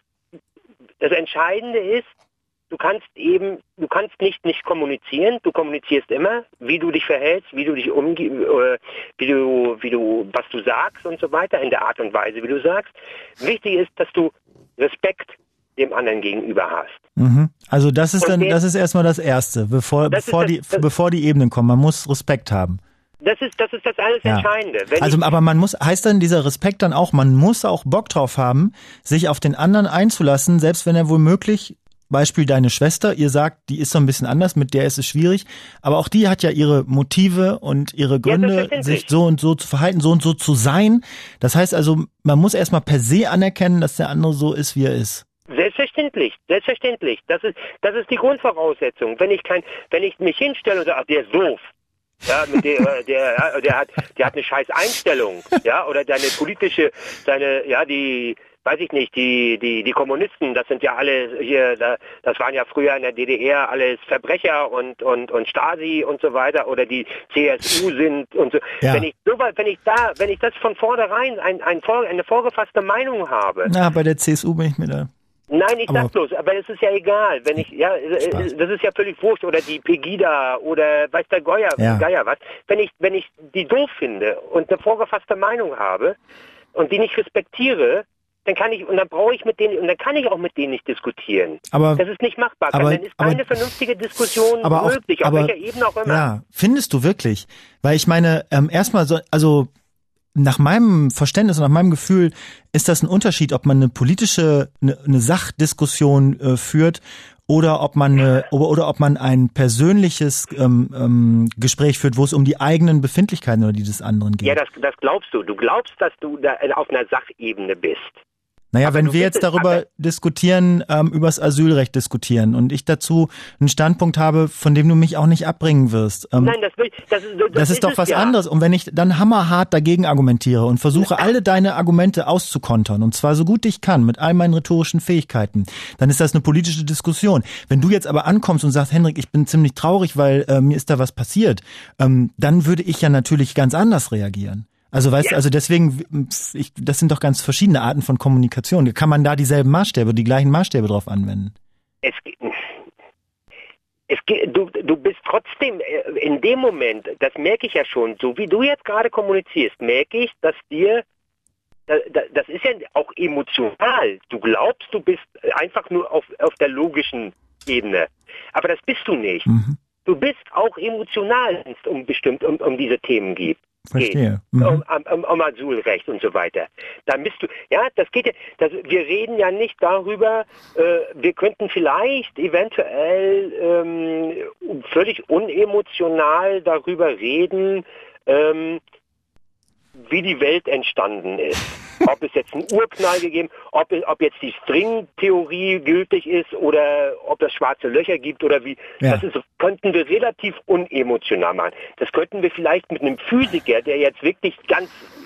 das Entscheidende ist, du kannst eben, du kannst nicht nicht kommunizieren, du kommunizierst immer, wie du dich verhältst, wie du dich umgehst, äh, wie du, wie du, was du sagst und so weiter, in der Art und Weise, wie du sagst. Wichtig ist, dass du Respekt dem anderen gegenüber hast. Mhm. Also das ist und dann, das ist erstmal das Erste, bevor, bevor das, die, das, bevor die Ebenen kommen. Man muss Respekt haben. Das ist, das ist das alles ja. Entscheidende. Wenn also, aber man muss, heißt dann dieser Respekt dann auch, man muss auch Bock drauf haben, sich auf den anderen einzulassen, selbst wenn er womöglich Beispiel deine Schwester, ihr sagt, die ist so ein bisschen anders, mit der ist es schwierig, aber auch die hat ja ihre Motive und ihre Gründe, ja, sich so und so zu verhalten, so und so zu sein. Das heißt also, man muss erstmal per se anerkennen, dass der andere so ist, wie er ist. Selbstverständlich, selbstverständlich. Das ist, das ist die Grundvoraussetzung. Wenn ich kein, wenn ich mich hinstelle und sage, ach, der ist doof. Ja, mit der, der, der hat, der hat eine scheiß Einstellung, ja, oder deine politische, seine, ja, die, weiß ich nicht, die, die, die Kommunisten, das sind ja alle hier, das waren ja früher in der D D R alles Verbrecher und, und, und Stasi und so weiter, oder die C S U sind und so. Ja. Wenn ich so weit, wenn ich da, wenn ich das von vornherein ein, ein, eine vorgefasste Meinung habe. Na, bei der C S U bin ich mir da. Nein, ich aber sag bloß, aber es ist ja egal, wenn ich, ja, Spaß. Das ist ja völlig wurscht, oder die Pegida oder weiß der Geier, ja. Geier was. Wenn ich, wenn ich die doof finde und eine vorgefasste Meinung habe und die nicht respektiere, dann kann ich, und dann brauche ich mit denen, und dann kann ich auch mit denen nicht diskutieren. Aber das ist nicht machbar. Aber, dann ist keine aber, vernünftige Diskussion aber auch, möglich, auf aber, welcher Ebene auch immer. Ja, findest du wirklich? Weil ich meine, ähm, erstmal so, also nach meinem Verständnis und nach meinem Gefühl ist das ein Unterschied, ob man eine politische, eine, eine Sachdiskussion äh, führt oder ob man eine, oder, oder ob man ein persönliches ähm, ähm, Gespräch führt, wo es um die eigenen Befindlichkeiten oder die des anderen geht. Ja, das, das glaubst du. Du glaubst, dass du da auf einer Sachebene bist. Naja, aber wenn wir jetzt darüber diskutieren, ähm, übers Asylrecht diskutieren und ich dazu einen Standpunkt habe, von dem du mich auch nicht abbringen wirst. Ähm, Nein, das, will, das, das, das, das ist, ist doch was ja. anderes. Und wenn ich dann hammerhart dagegen argumentiere und versuche, alle deine Argumente auszukontern, und zwar so gut ich kann, mit all meinen rhetorischen Fähigkeiten, dann ist das eine politische Diskussion. Wenn du jetzt aber ankommst und sagst, Henrik, ich bin ziemlich traurig, weil äh, mir ist da was passiert, ähm, dann würde ich ja natürlich ganz anders reagieren. Also weißt du, ja. also deswegen, ich, das sind doch ganz verschiedene Arten von Kommunikation. Kann man da dieselben Maßstäbe, die gleichen Maßstäbe drauf anwenden? Es, es, du, du bist trotzdem in dem Moment, das merke ich ja schon, so wie du jetzt gerade kommunizierst, merke ich, dass dir, das ist ja auch emotional. Du glaubst, du bist einfach nur auf, auf der logischen Ebene. Aber das bist du nicht. Mhm. Du bist auch emotional, wenn es um bestimmt um, um diese Themen geht. Verstehe. geht, Mhm. um, um, um Asylrecht und so weiter. Dann bist du, ja, das geht ja, das, wir reden ja nicht darüber, äh, wir könnten vielleicht eventuell ähm, völlig unemotional darüber reden, ähm, wie die Welt entstanden ist. Ob es jetzt einen Urknall gegeben, ob, ob jetzt die Stringtheorie gültig ist oder ob es schwarze Löcher gibt oder wie. Ja. Das ist, könnten wir relativ unemotional machen. Das könnten wir vielleicht mit einem Physiker, der jetzt wirklich ganz,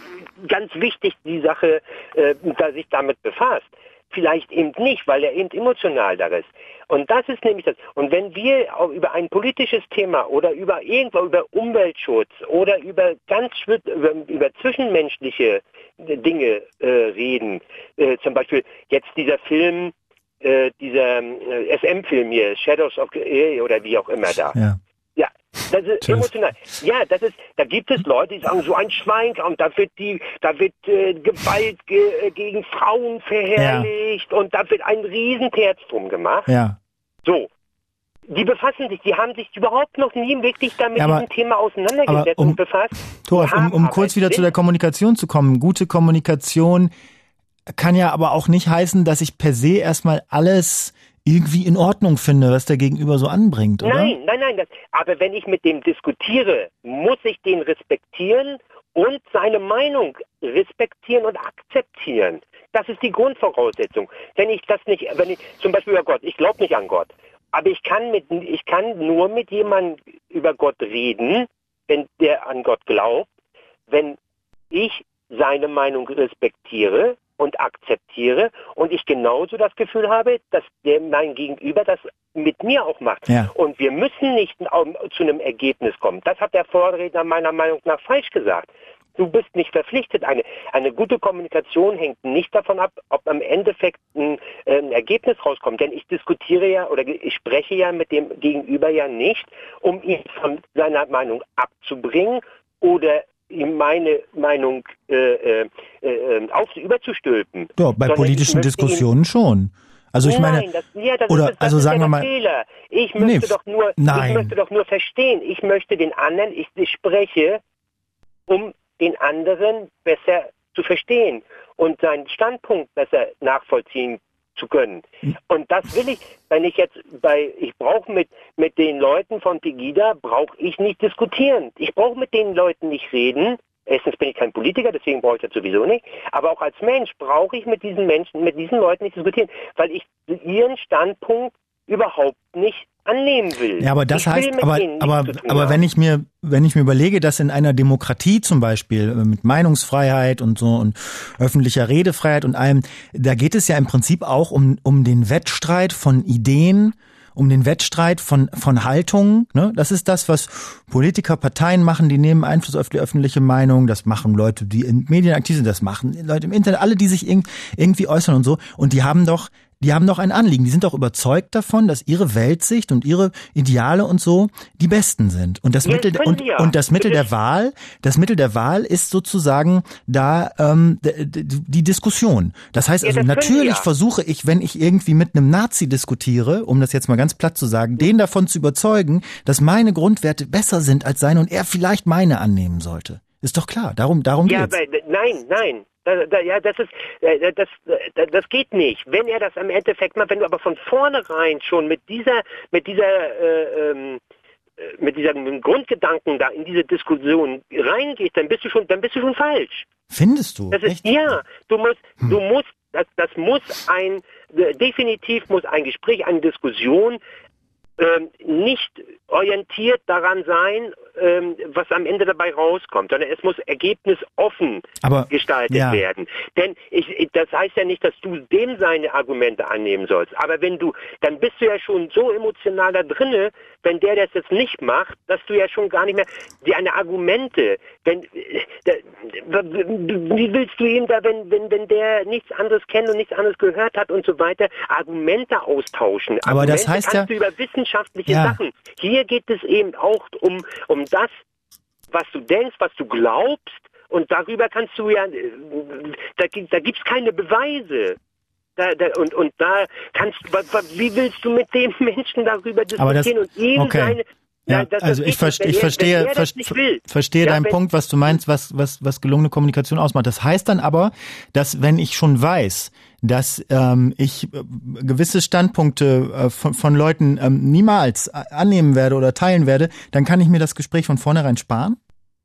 ganz wichtig die Sache, äh, da sich damit befasst. Vielleicht eben nicht, weil er eben emotional da ist. Und das ist nämlich das. Und wenn wir auch über ein politisches Thema oder über irgendwo über Umweltschutz oder über ganz über, über zwischenmenschliche Dinge äh, reden, äh, zum Beispiel jetzt dieser Film, äh, dieser äh, S M-Film hier, Shadows of the oder wie auch immer da. Ja. Ja, das ist Tschüss. Emotional. Ja, das ist, da gibt es Leute, die sagen, so ein Schwein, und da wird die, da wird äh, Gewalt ge, gegen Frauen verherrlicht ja. und da wird ein Riesenterz drum gemacht. Ja. So. Die befassen sich, die haben sich überhaupt noch nie wirklich damit ja, diesem Thema auseinandergesetzt um, und befasst. Thoralf, um, um kurz wieder zu der Kommunikation zu kommen. Gute Kommunikation kann ja aber auch nicht heißen, dass ich per se erstmal alles irgendwie in Ordnung finde, was der Gegenüber so anbringt, oder? Nein, nein, nein. Das, aber wenn ich mit dem diskutiere, muss ich den respektieren und seine Meinung respektieren und akzeptieren. Das ist die Grundvoraussetzung. Wenn ich das nicht, wenn ich zum Beispiel über Gott, ich glaube nicht an Gott, aber ich kann mit, ich kann nur mit jemandem über Gott reden, wenn der an Gott glaubt, wenn ich seine Meinung respektiere und akzeptiere und ich genauso das Gefühl habe, dass der mein Gegenüber das mit mir auch macht. Ja. Und wir müssen nicht zu einem Ergebnis kommen. Das hat der Vorredner meiner Meinung nach falsch gesagt. Du bist nicht verpflichtet. Eine, eine gute Kommunikation hängt nicht davon ab, ob am Endeffekt ein, ein Ergebnis rauskommt. Denn ich diskutiere ja oder ich spreche ja mit dem Gegenüber ja nicht, um ihn von seiner Meinung abzubringen oder ihm meine Meinung äh, äh, äh, auf überzustülpen. Ja, bei politischen Diskussionen schon. Also ich meine, nein, das, ja, das oder ist, das also ist sagen ja wir mal, Fehler. Ich möchte nee, doch nur, nein. ich möchte doch nur verstehen. Ich möchte den anderen, ich, ich spreche, um den anderen besser zu verstehen und seinen Standpunkt besser nachvollziehen zu können. Und das will ich, wenn ich jetzt bei, ich brauche mit, mit den Leuten von Pegida, brauche ich nicht diskutieren. Ich brauche mit den Leuten nicht reden. Erstens bin ich kein Politiker, deswegen brauche ich das sowieso nicht. Aber auch als Mensch brauche ich mit diesen Menschen, mit diesen Leuten nicht diskutieren, weil ich ihren Standpunkt überhaupt nicht annehmen will. Ja, aber das ich heißt, aber, aber, aber wenn ich mir, wenn ich mir überlege, dass in einer Demokratie zum Beispiel mit Meinungsfreiheit und so und öffentlicher Redefreiheit und allem, da geht es ja im Prinzip auch um, um den Wettstreit von Ideen, um den Wettstreit von, von Haltungen, ne? Das ist das, was Politiker, Parteien machen, die nehmen Einfluss auf die öffentliche Meinung, das machen Leute, die in Medien aktiv sind, das machen Leute im Internet, alle, die sich irgendwie äußern und so, und die haben doch Die haben doch ein Anliegen, die sind doch überzeugt davon, dass ihre Weltsicht und ihre Ideale und so die besten sind. Und das ja, Mittel und, ja. und das Mittel der Wahl, das Mittel der Wahl ist sozusagen da ähm, die, die Diskussion. Das heißt also, ja, das natürlich ja. versuche ich, wenn ich irgendwie mit einem Nazi diskutiere, um das jetzt mal ganz platt zu sagen, den davon zu überzeugen, dass meine Grundwerte besser sind als seine und er vielleicht meine annehmen sollte. Ist doch klar, darum, darum ja, geht's. Aber, nein, nein. Da, da, ja, das ist, das, das, das geht nicht. Wenn er das im Endeffekt macht, wenn du aber von vornherein schon mit dieser, mit dieser, äh, ähm, mit diesem Grundgedanken da in diese Diskussion reingehst, dann bist du schon, dann bist du schon falsch. Findest du? Das ist, Echt? ja, du musst, hm. du musst, das, das muss ein, definitiv muss ein Gespräch, eine Diskussion ähm, nicht orientiert daran sein, ähm, was am Ende dabei rauskommt, sondern es muss ergebnisoffen Aber, gestaltet ja. werden. Denn ich, das heißt ja nicht, dass du dem seine Argumente annehmen sollst. Aber wenn du, dann bist du ja schon so emotional da drinne, wenn der das jetzt nicht macht, dass du ja schon gar nicht mehr, deine Argumente, wenn, wie willst du ihm da, wenn, wenn, wenn der nichts anderes kennt und nichts anderes gehört hat und so weiter, Argumente austauschen. Aber Argumente das heißt kannst ja, du über wissenschaftliche ja. Sachen. Hier geht es eben auch um, um das, was du denkst, was du glaubst, und darüber kannst du ja, da, da gibt es keine Beweise. Da, da, und, und da kannst du, wie willst du mit dem Menschen darüber diskutieren das, und ihm okay. seine, Ja, Nein, das, also das ich, ver- wenn ich er, verstehe, wenn er das ver- nicht will. verstehe Ja, deinen wenn, Punkt, was du meinst, was, was, was gelungene Kommunikation ausmacht. Das heißt dann aber, dass wenn ich schon weiß, dass ähm, ich äh, gewisse Standpunkte äh, von, von Leuten ähm, niemals annehmen werde oder teilen werde, dann kann ich mir das Gespräch von vornherein sparen?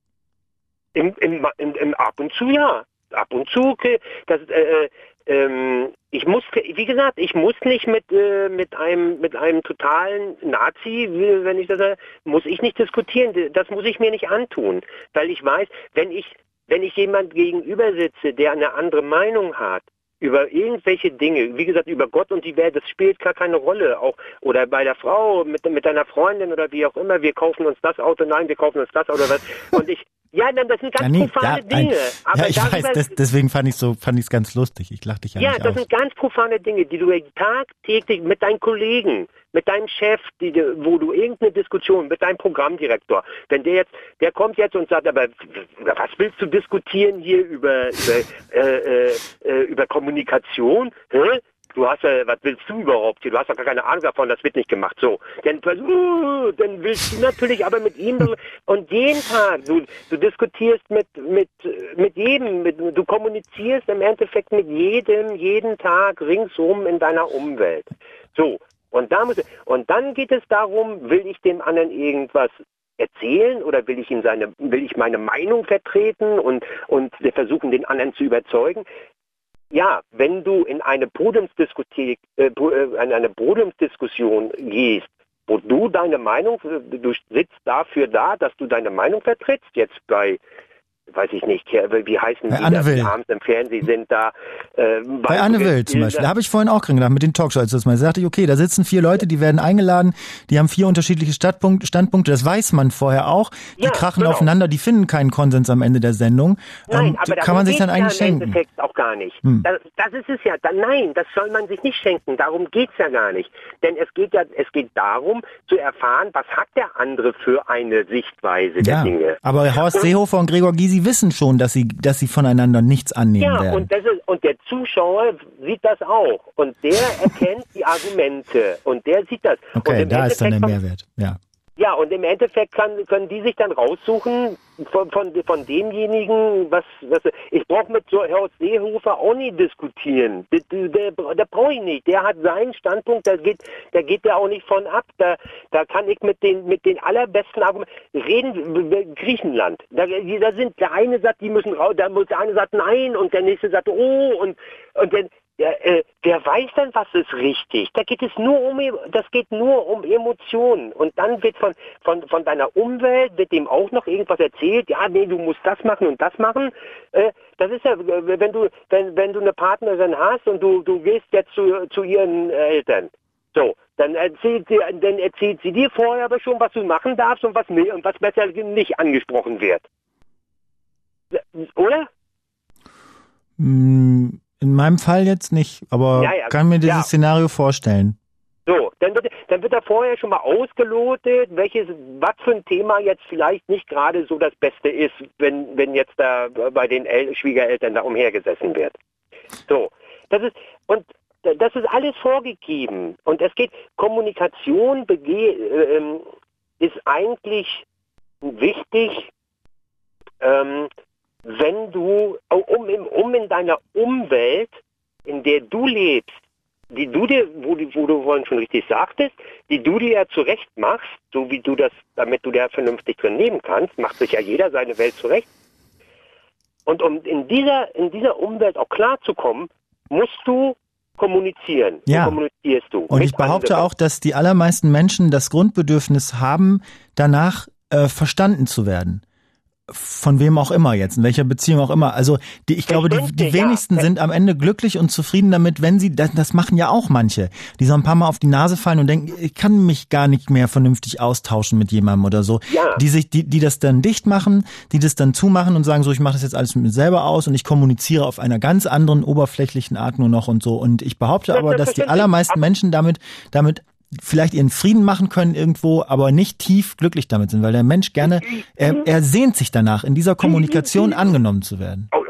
Im, im, im, im ab und zu ja. Ab und zu, okay, das, äh, ähm, ich muss, wie gesagt, ich muss nicht mit äh, mit einem mit einem totalen Nazi, wenn ich das sage, muss ich nicht diskutieren. Das muss ich mir nicht antun, weil ich weiß, wenn ich wenn ich jemand gegenüber sitze, der eine andere Meinung hat über irgendwelche Dinge, wie gesagt, über Gott und die Welt, das spielt gar keine Rolle, auch oder bei der Frau mit mit deiner Freundin oder wie auch immer, wir kaufen uns das Auto, nein, wir kaufen uns das Auto, was und ich Ja, dann das sind ganz ja, nee, profane ja, Dinge. Ein, aber ja, ich darüber, weiß, das, deswegen fand ich so, fand ich es ganz lustig. Ich lachte dich ja, ja nicht das aus. sind ganz profane Dinge, die du tagtäglich mit deinen Kollegen, mit deinem Chef, die, wo du irgendeine Diskussion mit deinem Programmdirektor, wenn der jetzt, der kommt jetzt und sagt, aber was willst du diskutieren hier über über, äh, äh, über Kommunikation? Hä? Du hast ja, was willst du überhaupt hier? Du hast doch gar keine Ahnung davon, das wird nicht gemacht. So, dann, uh, dann willst du natürlich aber mit ihm und jeden Tag, du, du diskutierst mit mit mit jedem, mit, du kommunizierst im Endeffekt mit jedem, jeden Tag ringsum in deiner Umwelt. So, und da muss und dann geht es darum, will ich dem anderen irgendwas erzählen oder will ich ihm seine, will ich meine Meinung vertreten und und wir versuchen den anderen zu überzeugen? Ja, wenn du in eine Podiumsdiskussion, äh, in eine Podiumsdiskussion gehst, wo du deine Meinung, du sitzt dafür da, dass du deine Meinung vertrittst, jetzt bei, weiß ich nicht, wie heißen bei die, Anne da, Will. die abends im Fernsehen sind da. Äh, bei Anne Will zum Beispiel, da habe ich vorhin auch drin gedacht, mit den Talkshows, das mal. Da sagte ich, okay, da sitzen vier Leute, die werden eingeladen, die haben vier unterschiedliche Standpunkte, Standpunkte, das weiß man vorher auch, die ja, krachen genau. aufeinander, die finden keinen Konsens am Ende der Sendung. Nein, ähm, aber kann man sich dann eigentlich ja im schenken. Endeffekt auch gar nicht. Hm. Das, das ist es ja. Da, nein, das soll man sich nicht schenken. Darum geht's ja gar nicht. Denn es geht ja, es geht darum, zu erfahren, was hat der andere für eine Sichtweise Ja, der Dinge. aber Horst und, Seehofer und Gregor Gysi wissen schon, dass sie, dass sie voneinander nichts annehmen ja, werden. Und, das ist, und der Zuschauer sieht das auch. Und der erkennt die Argumente. Und der sieht das. Okay, und da ist dann der kommt, Mehrwert. Ja. Ja, und im Endeffekt kann, können die sich dann raussuchen von, von, von demjenigen, was, was ich brauche mit so Horst Seehofer auch nie diskutieren. Der, der, der brauche ich nicht. Der hat seinen Standpunkt, da geht, da geht der auch nicht von ab. Da, da kann ich mit den, mit den allerbesten Argumenten reden. Griechenland. Da, da sind, der eine sagt, die müssen raus, der, der eine sagt nein und der nächste sagt oh und, und dann, ja, äh, wer weiß denn, was ist richtig? Da geht es nur um, das geht nur um Emotionen. Und dann wird von, von, von deiner Umwelt, wird dem auch noch irgendwas erzählt. Ja, nee, du musst das machen und das machen. Äh, das ist ja, wenn du, wenn, wenn du eine Partnerin hast und du, du gehst jetzt zu, zu ihren Eltern. So, dann erzählt sie, dann erzählt sie dir vorher aber schon, was du machen darfst und was, und was besser nicht angesprochen wird. Oder? Mm. In meinem Fall jetzt nicht, aber ja, ja, kann mir dieses ja. Szenario vorstellen. So, dann wird, dann wird da vorher schon mal ausgelotet, welches, was für ein Thema jetzt vielleicht nicht gerade so das Beste ist, wenn, wenn jetzt da bei den El- Schwiegereltern da umhergesessen wird. So, das ist, und das ist alles vorgegeben. Und es geht, Kommunikation bege- äh, ist eigentlich wichtig, ähm, wenn du, um, um in deiner Umwelt, in der du lebst, die du dir, wo du, wo du vorhin schon richtig sagtest, die du dir ja zurecht machst, so wie du das, damit du da vernünftig drin leben kannst, macht sich ja jeder seine Welt zurecht. Und um in dieser, in dieser Umwelt auch klarzukommen, musst du kommunizieren. Ja. Wie kommunizierst du? Und ich behaupte anderen. auch, dass die allermeisten Menschen das Grundbedürfnis haben, danach äh, verstanden zu werden. Von wem auch immer jetzt, in welcher Beziehung auch immer. Also die, ich glaube, die, die wenigsten ja. sind am Ende glücklich und zufrieden damit, wenn sie, das, das machen ja auch manche, die so ein paar Mal auf die Nase fallen und denken, ich kann mich gar nicht mehr vernünftig austauschen mit jemandem oder so. Ja. Die sich, die, die das dann dicht machen, die das dann zumachen und sagen so, ich mache das jetzt alles mit mir selber aus und ich kommuniziere auf einer ganz anderen, oberflächlichen Art nur noch und so. Und ich behaupte aber, dass die allermeisten Menschen damit, damit vielleicht ihren Frieden machen können irgendwo, aber nicht tief glücklich damit sind, weil der Mensch gerne, er, er sehnt sich danach, in dieser Kommunikation angenommen zu werden. Oh, jetzt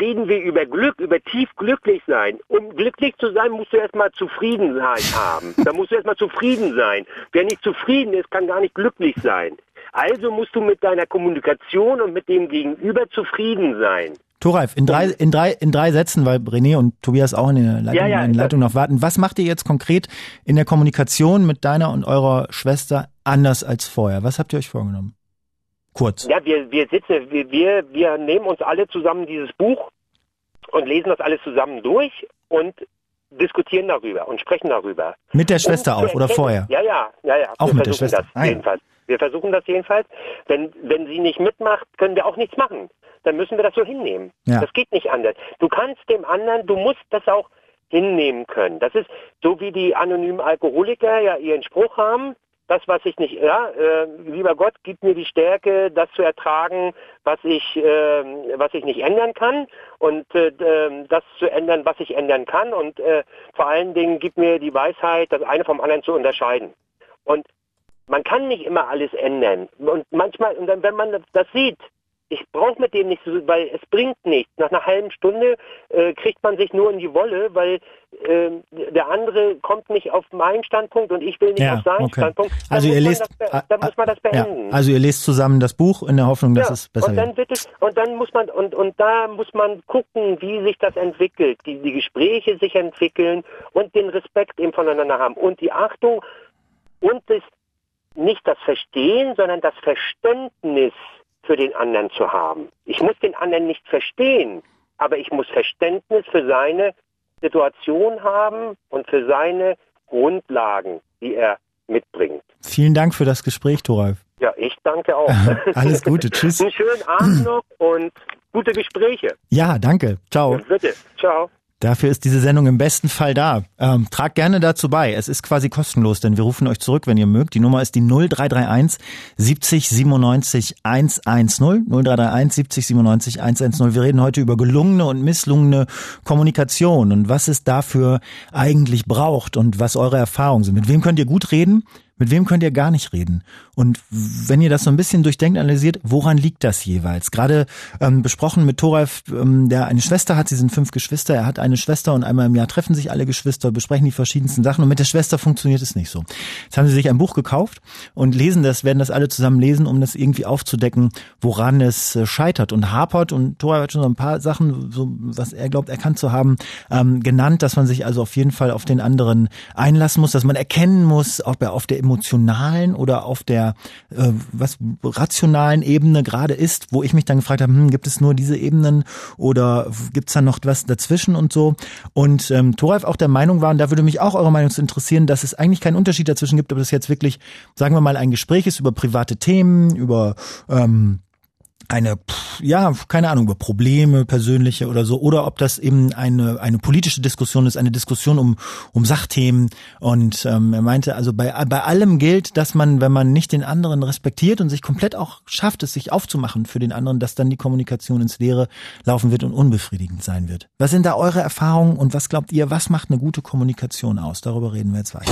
reden wir über Glück, über tief glücklich sein. Um glücklich zu sein, musst du erstmal Zufriedenheit haben. Da musst du erstmal zufrieden sein. Wer nicht zufrieden ist, kann gar nicht glücklich sein. Also musst du mit deiner Kommunikation und mit dem Gegenüber zufrieden sein. Thoralf, in drei, in drei, in drei Sätzen, weil René und Tobias auch in der Leitung, ja, ja, in der Leitung noch warten. Was macht ihr jetzt konkret in der Kommunikation mit deiner und eurer Schwester anders als vorher? Was habt ihr euch vorgenommen? Kurz. Ja, wir, wir sitzen, wir, wir, wir nehmen uns alle zusammen dieses Buch und lesen das alles zusammen durch und diskutieren darüber und sprechen darüber. Mit der Schwester auch oder vorher? Ja, ja, ja, ja. Auch wir mit der Schwester? Das ah, jedenfalls. Ja. Wir versuchen das jedenfalls. Wenn, wenn sie nicht mitmacht, können wir auch nichts machen. Dann müssen wir das so hinnehmen. Ja. Das geht nicht anders. Du kannst dem anderen, du musst das auch hinnehmen können. Das ist so, wie die anonymen Alkoholiker ja ihren Spruch haben. Das, was ich nicht, ja, äh, lieber Gott, gib mir die Stärke, das zu ertragen, was ich, äh, was ich nicht ändern kann und äh, das zu ändern, was ich ändern kann und äh, vor allen Dingen gib mir die Weisheit, das eine vom anderen zu unterscheiden. Und man kann nicht immer alles ändern und manchmal, und dann, wenn man das sieht, ich brauche mit dem nicht so, weil es bringt nichts. Nach einer halben Stunde äh, kriegt man sich nur in die Wolle, weil äh, der andere kommt nicht auf meinen Standpunkt und ich will nicht ja, auf seinen okay. Standpunkt. Dann also ihr lest, das, dann muss man das beenden. Ja, also ihr lest zusammen das Buch in der Hoffnung, dass ja, es besser und dann wird. Wird es, und dann muss man und und da muss man gucken, wie sich das entwickelt, die die Gespräche sich entwickeln und den Respekt eben voneinander haben und die Achtung und das nicht das Verstehen, sondern das Verständnis für den anderen zu haben. Ich muss den anderen nicht verstehen, aber ich muss Verständnis für seine Situation haben und für seine Grundlagen, die er mitbringt. Vielen Dank für das Gespräch, Thoralf. Ja, ich danke auch. Alles Gute, tschüss. Einen schönen Abend noch und gute Gespräche. Ja, danke. Ciao. Ja, bitte. Ciao. Dafür ist diese Sendung im besten Fall da. Ähm, tragt gerne dazu bei. Es ist quasi kostenlos, denn wir rufen euch zurück, wenn ihr mögt. Die Nummer ist die null drei drei eins siebzig siebenundneunzig hundertzehn. null drei drei eins siebzig siebenundneunzig hundertzehn. Wir reden heute über gelungene und misslungene Kommunikation und was es dafür eigentlich braucht und was eure Erfahrungen sind. Mit wem könnt ihr gut reden? Mit wem könnt ihr gar nicht reden? Und wenn ihr das so ein bisschen durchdenkt, analysiert, woran liegt das jeweils? Gerade ähm, besprochen mit Thoralf, ähm, der eine Schwester hat, sie sind fünf Geschwister, er hat eine Schwester und einmal im Jahr treffen sich alle Geschwister, besprechen die verschiedensten Sachen und mit der Schwester funktioniert es nicht so. Jetzt haben sie sich ein Buch gekauft und lesen das, werden das alle zusammen lesen, um das irgendwie aufzudecken, woran es äh, scheitert und hapert. Und Thoralf hat schon so ein paar Sachen, so was er glaubt erkannt zu haben, ähm, genannt, dass man sich also auf jeden Fall auf den anderen einlassen muss, dass man erkennen muss, ob er auf der emotionalen oder auf der äh, was rationalen Ebene gerade ist, wo ich mich dann gefragt habe, hm, gibt es nur diese Ebenen oder gibt es da noch was dazwischen und so. Und ähm, Thoralf auch der Meinung war, und da würde mich auch eure Meinung zu interessieren, dass es eigentlich keinen Unterschied dazwischen gibt, ob das jetzt wirklich, sagen wir mal, ein Gespräch ist über private Themen, über ähm, eine, ja, keine Ahnung, über Probleme, persönliche oder so, oder ob das eben eine eine politische Diskussion ist, eine Diskussion um um Sachthemen. Und ähm, er meinte, also bei bei allem gilt, dass man, wenn man nicht den anderen respektiert und sich komplett auch schafft, es sich aufzumachen für den anderen, dass dann die Kommunikation ins Leere laufen wird und unbefriedigend sein wird. Was sind da eure Erfahrungen und was glaubt ihr, was macht eine gute Kommunikation aus? Darüber reden wir jetzt weiter.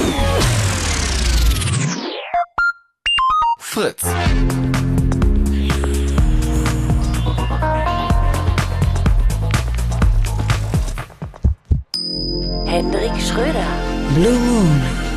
Fritz. Hendrik Schröder. Blue Moon.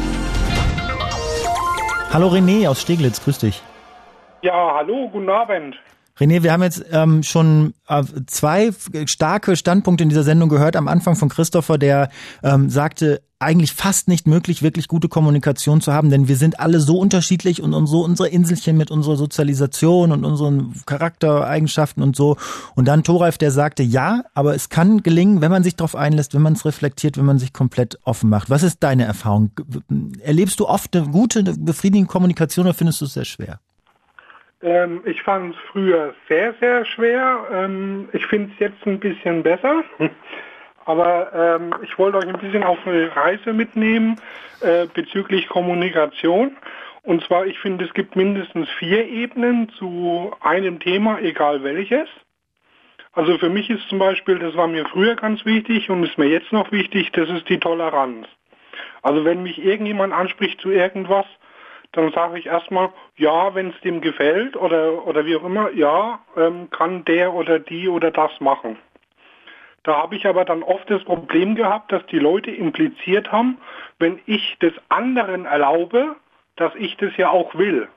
Hallo René aus Steglitz, grüß dich. Ja, hallo, guten Abend. René, wir haben jetzt ähm, schon äh, zwei starke Standpunkte in dieser Sendung gehört. Am Anfang von Christopher, der ähm, sagte, eigentlich fast nicht möglich, wirklich gute Kommunikation zu haben, denn wir sind alle so unterschiedlich und, und so unsere Inselchen mit unserer Sozialisation und unseren Charaktereigenschaften und so. Und dann Thoralf, der sagte, ja, aber es kann gelingen, wenn man sich darauf einlässt, wenn man es reflektiert, wenn man sich komplett offen macht. Was ist deine Erfahrung? Erlebst du oft eine gute, eine befriedigende Kommunikation oder findest du es sehr schwer? Ähm, ich fand es früher sehr, sehr schwer. Ähm, ich finde es jetzt ein bisschen besser. Aber ähm, ich wollte euch ein bisschen auf eine Reise mitnehmen äh, bezüglich Kommunikation. Und zwar, ich finde, es gibt mindestens vier Ebenen zu einem Thema, egal welches. Also für mich ist zum Beispiel, das war mir früher ganz wichtig und ist mir jetzt noch wichtig, das ist die Toleranz. Also wenn mich irgendjemand anspricht zu irgendwas, dann sage ich erstmal, ja, wenn es dem gefällt oder oder wie auch immer, ja, ähm, kann der oder die oder das machen. Da habe ich aber dann oft das Problem gehabt, dass die Leute impliziert haben, wenn ich des anderen erlaube, dass ich das ja auch will.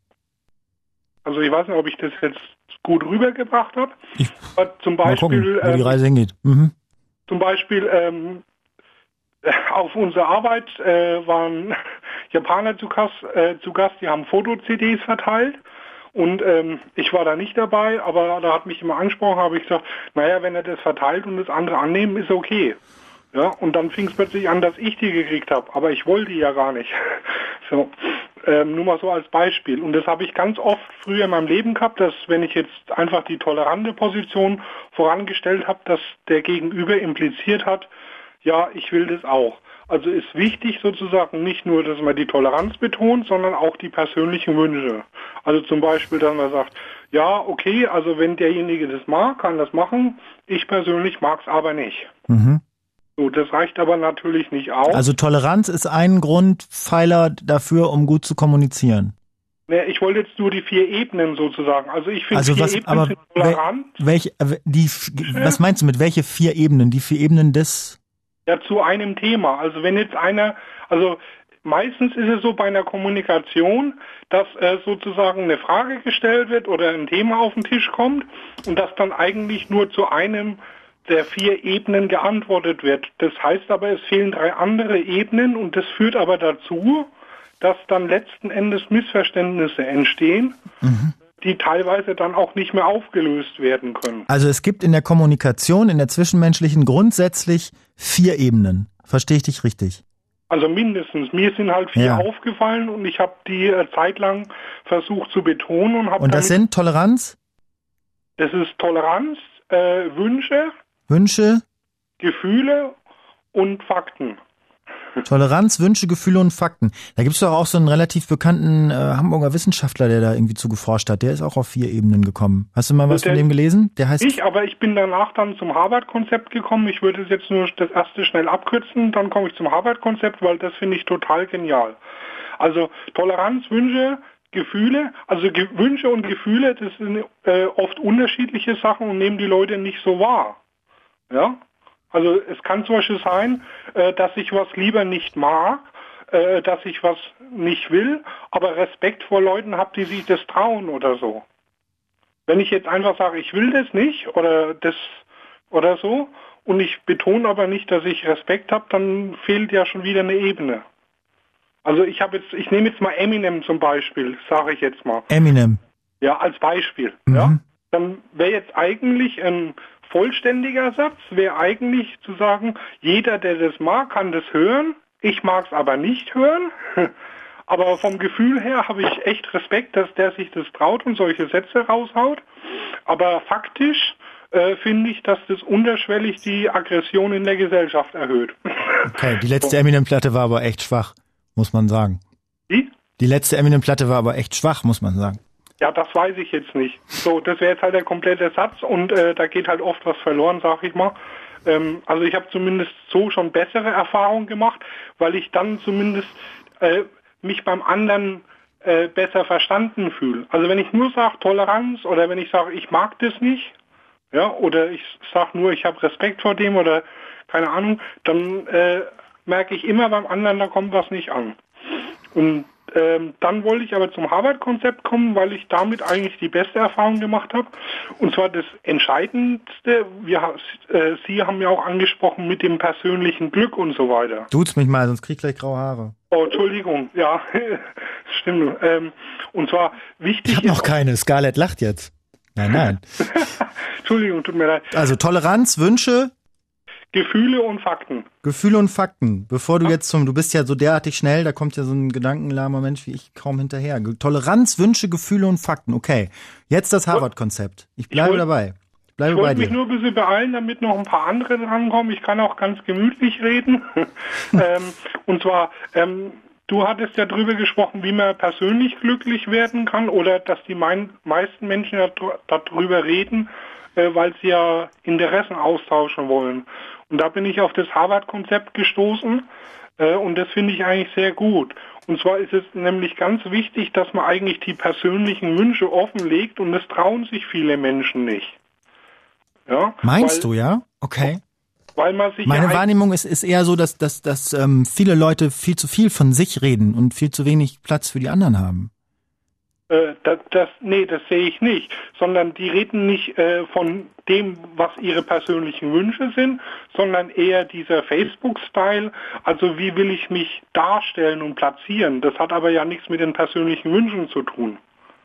Also ich weiß nicht, ob ich das jetzt gut rübergebracht habe. Ich, aber zum Beispiel, mal gucken, wo die Reise hingeht. Mhm. Zum Beispiel ähm, auf unserer Arbeit äh, waren Japaner zu Gast, äh, zu Gast, die haben Foto-C Ds verteilt. Und ähm, ich war da nicht dabei, aber da hat mich immer angesprochen, habe ich gesagt, naja, wenn er das verteilt und das andere annehmen, ist okay. Ja, und dann fing es plötzlich an, dass ich die gekriegt habe, aber ich wollte die ja gar nicht. So, ähm, nur mal so als Beispiel. Und das habe ich ganz oft früher in meinem Leben gehabt, dass wenn ich jetzt einfach die tolerante Position vorangestellt habe, dass der Gegenüber impliziert hat, ja, ich will das auch. Also ist wichtig sozusagen nicht nur, dass man die Toleranz betont, sondern auch die persönlichen Wünsche. Also zum Beispiel, dass man sagt, ja, okay, also wenn derjenige das mag, kann das machen. Ich persönlich mag es aber nicht. Mhm. So, das reicht aber natürlich nicht aus. Also Toleranz ist ein Grundpfeiler dafür, um gut zu kommunizieren. Ne, ich wollte jetzt nur die vier Ebenen sozusagen. Also ich finde also vier was, Ebenen aber sind tolerant. Welche, die, was meinst du mit welche vier Ebenen? Die vier Ebenen des... Ja, zu einem Thema. Also wenn jetzt einer, also meistens ist es so bei einer Kommunikation, dass äh, sozusagen eine Frage gestellt wird oder ein Thema auf den Tisch kommt und dass dann eigentlich nur zu einem der vier Ebenen geantwortet wird. Das heißt aber, es fehlen drei andere Ebenen und das führt aber dazu, dass dann letzten Endes Missverständnisse entstehen, mhm. die teilweise dann auch nicht mehr aufgelöst werden können. Also es gibt in der Kommunikation, in der zwischenmenschlichen grundsätzlich vier Ebenen. Verstehe ich dich richtig? Also mindestens. Mir sind halt vier ja. aufgefallen und ich habe die äh, zeitlang versucht zu betonen. Und, hab und das sind Toleranz? Das ist Toleranz, äh, Wünsche, Wünsche, Gefühle und Fakten. Toleranz, Wünsche, Gefühle und Fakten. Da gibt es doch auch so einen relativ bekannten äh, Hamburger Wissenschaftler, der da irgendwie zu geforscht hat. Der ist auch auf vier Ebenen gekommen. Hast du mal was der, von dem gelesen? Der heißt ich, aber ich bin danach dann zum Harvard-Konzept gekommen. Ich würde es jetzt nur das erste schnell abkürzen, dann komme ich zum Harvard-Konzept, weil das finde ich total genial. Also Toleranz, Wünsche, Gefühle, also Ge- Wünsche und Gefühle, das sind äh, oft unterschiedliche Sachen und nehmen die Leute nicht so wahr. Ja? Also es kann zum Beispiel sein, äh, dass ich was lieber nicht mag, äh, dass ich was nicht will, aber Respekt vor Leuten habe, die sich das trauen oder so. Wenn ich jetzt einfach sage, ich will das nicht oder das oder so und ich betone aber nicht, dass ich Respekt habe, dann fehlt ja schon wieder eine Ebene. Also ich habe jetzt, ich nehme jetzt mal Eminem zum Beispiel, sage ich jetzt mal. Eminem. Ja, als Beispiel. Mhm. Ja, dann wäre jetzt eigentlich ein vollständiger Satz wäre eigentlich zu sagen, jeder, der das mag, kann das hören. Ich mag es aber nicht hören. Aber vom Gefühl her habe ich echt Respekt, dass der sich das traut und solche Sätze raushaut. Aber faktisch äh, finde ich, dass das unterschwellig die Aggression in der Gesellschaft erhöht. Okay, die letzte Eminem-Platte war aber echt schwach, muss man sagen. Wie? Die letzte Eminem-Platte war aber echt schwach, muss man sagen. Ja, das weiß ich jetzt nicht. So, das wäre jetzt halt der komplette Satz und äh, da geht halt oft was verloren, sag ich mal. Ähm, also ich habe zumindest so schon bessere Erfahrungen gemacht, weil ich dann zumindest äh, mich beim anderen äh, besser verstanden fühle. Also wenn ich nur sage Toleranz oder wenn ich sage, ich mag das nicht, ja, oder ich sage nur, ich habe Respekt vor dem oder keine Ahnung, dann äh, merke ich immer beim anderen, da kommt was nicht an. Und Ähm, dann wollte ich aber zum Harvard-Konzept kommen, weil ich damit eigentlich die beste Erfahrung gemacht habe. Und zwar das Entscheidendste, wir, äh, Sie haben ja auch angesprochen mit dem persönlichen Glück und so weiter. Tut's mich mal, sonst krieg ich gleich graue Haare. Oh, Entschuldigung, ja, stimmt. Ähm, und zwar wichtig... Ich habe noch keine, Scarlett lacht jetzt. Nein, nein. Entschuldigung, tut mir leid. Also Toleranz, Wünsche... Gefühle und Fakten. Gefühle und Fakten. Bevor du jetzt zum, du bist ja so derartig schnell, da kommt ja so ein gedankenlahmer Mensch wie ich kaum hinterher. Toleranz, Wünsche, Gefühle und Fakten. Okay, jetzt das Harvard-Konzept. Ich bleibe ich wollt, dabei. Ich bleibe ich bei dir. Ich wollte mich nur ein bisschen beeilen, damit noch ein paar andere drankommen. Ich kann auch ganz gemütlich reden. ähm, und zwar, ähm, du hattest ja drüber gesprochen, wie man persönlich glücklich werden kann oder dass die mein, meisten Menschen ja darüber reden, äh, weil sie ja Interessen austauschen wollen. Und da bin ich auf das Harvard-Konzept gestoßen äh, und das finde ich eigentlich sehr gut. Und zwar ist es nämlich ganz wichtig, dass man eigentlich die persönlichen Wünsche offenlegt und das trauen sich viele Menschen nicht. Ja, Meinst weil, du, ja? Okay. Weil man sich Meine ja Wahrnehmung ist, ist eher so, dass, dass, dass ähm, viele Leute viel zu viel von sich reden und viel zu wenig Platz für die anderen haben. Äh, das, das, nee, das sehe ich nicht, sondern die reden nicht äh, von dem, was ihre persönlichen Wünsche sind, sondern eher dieser Facebook-Style, also wie will ich mich darstellen und platzieren. Das hat aber ja nichts mit den persönlichen Wünschen zu tun.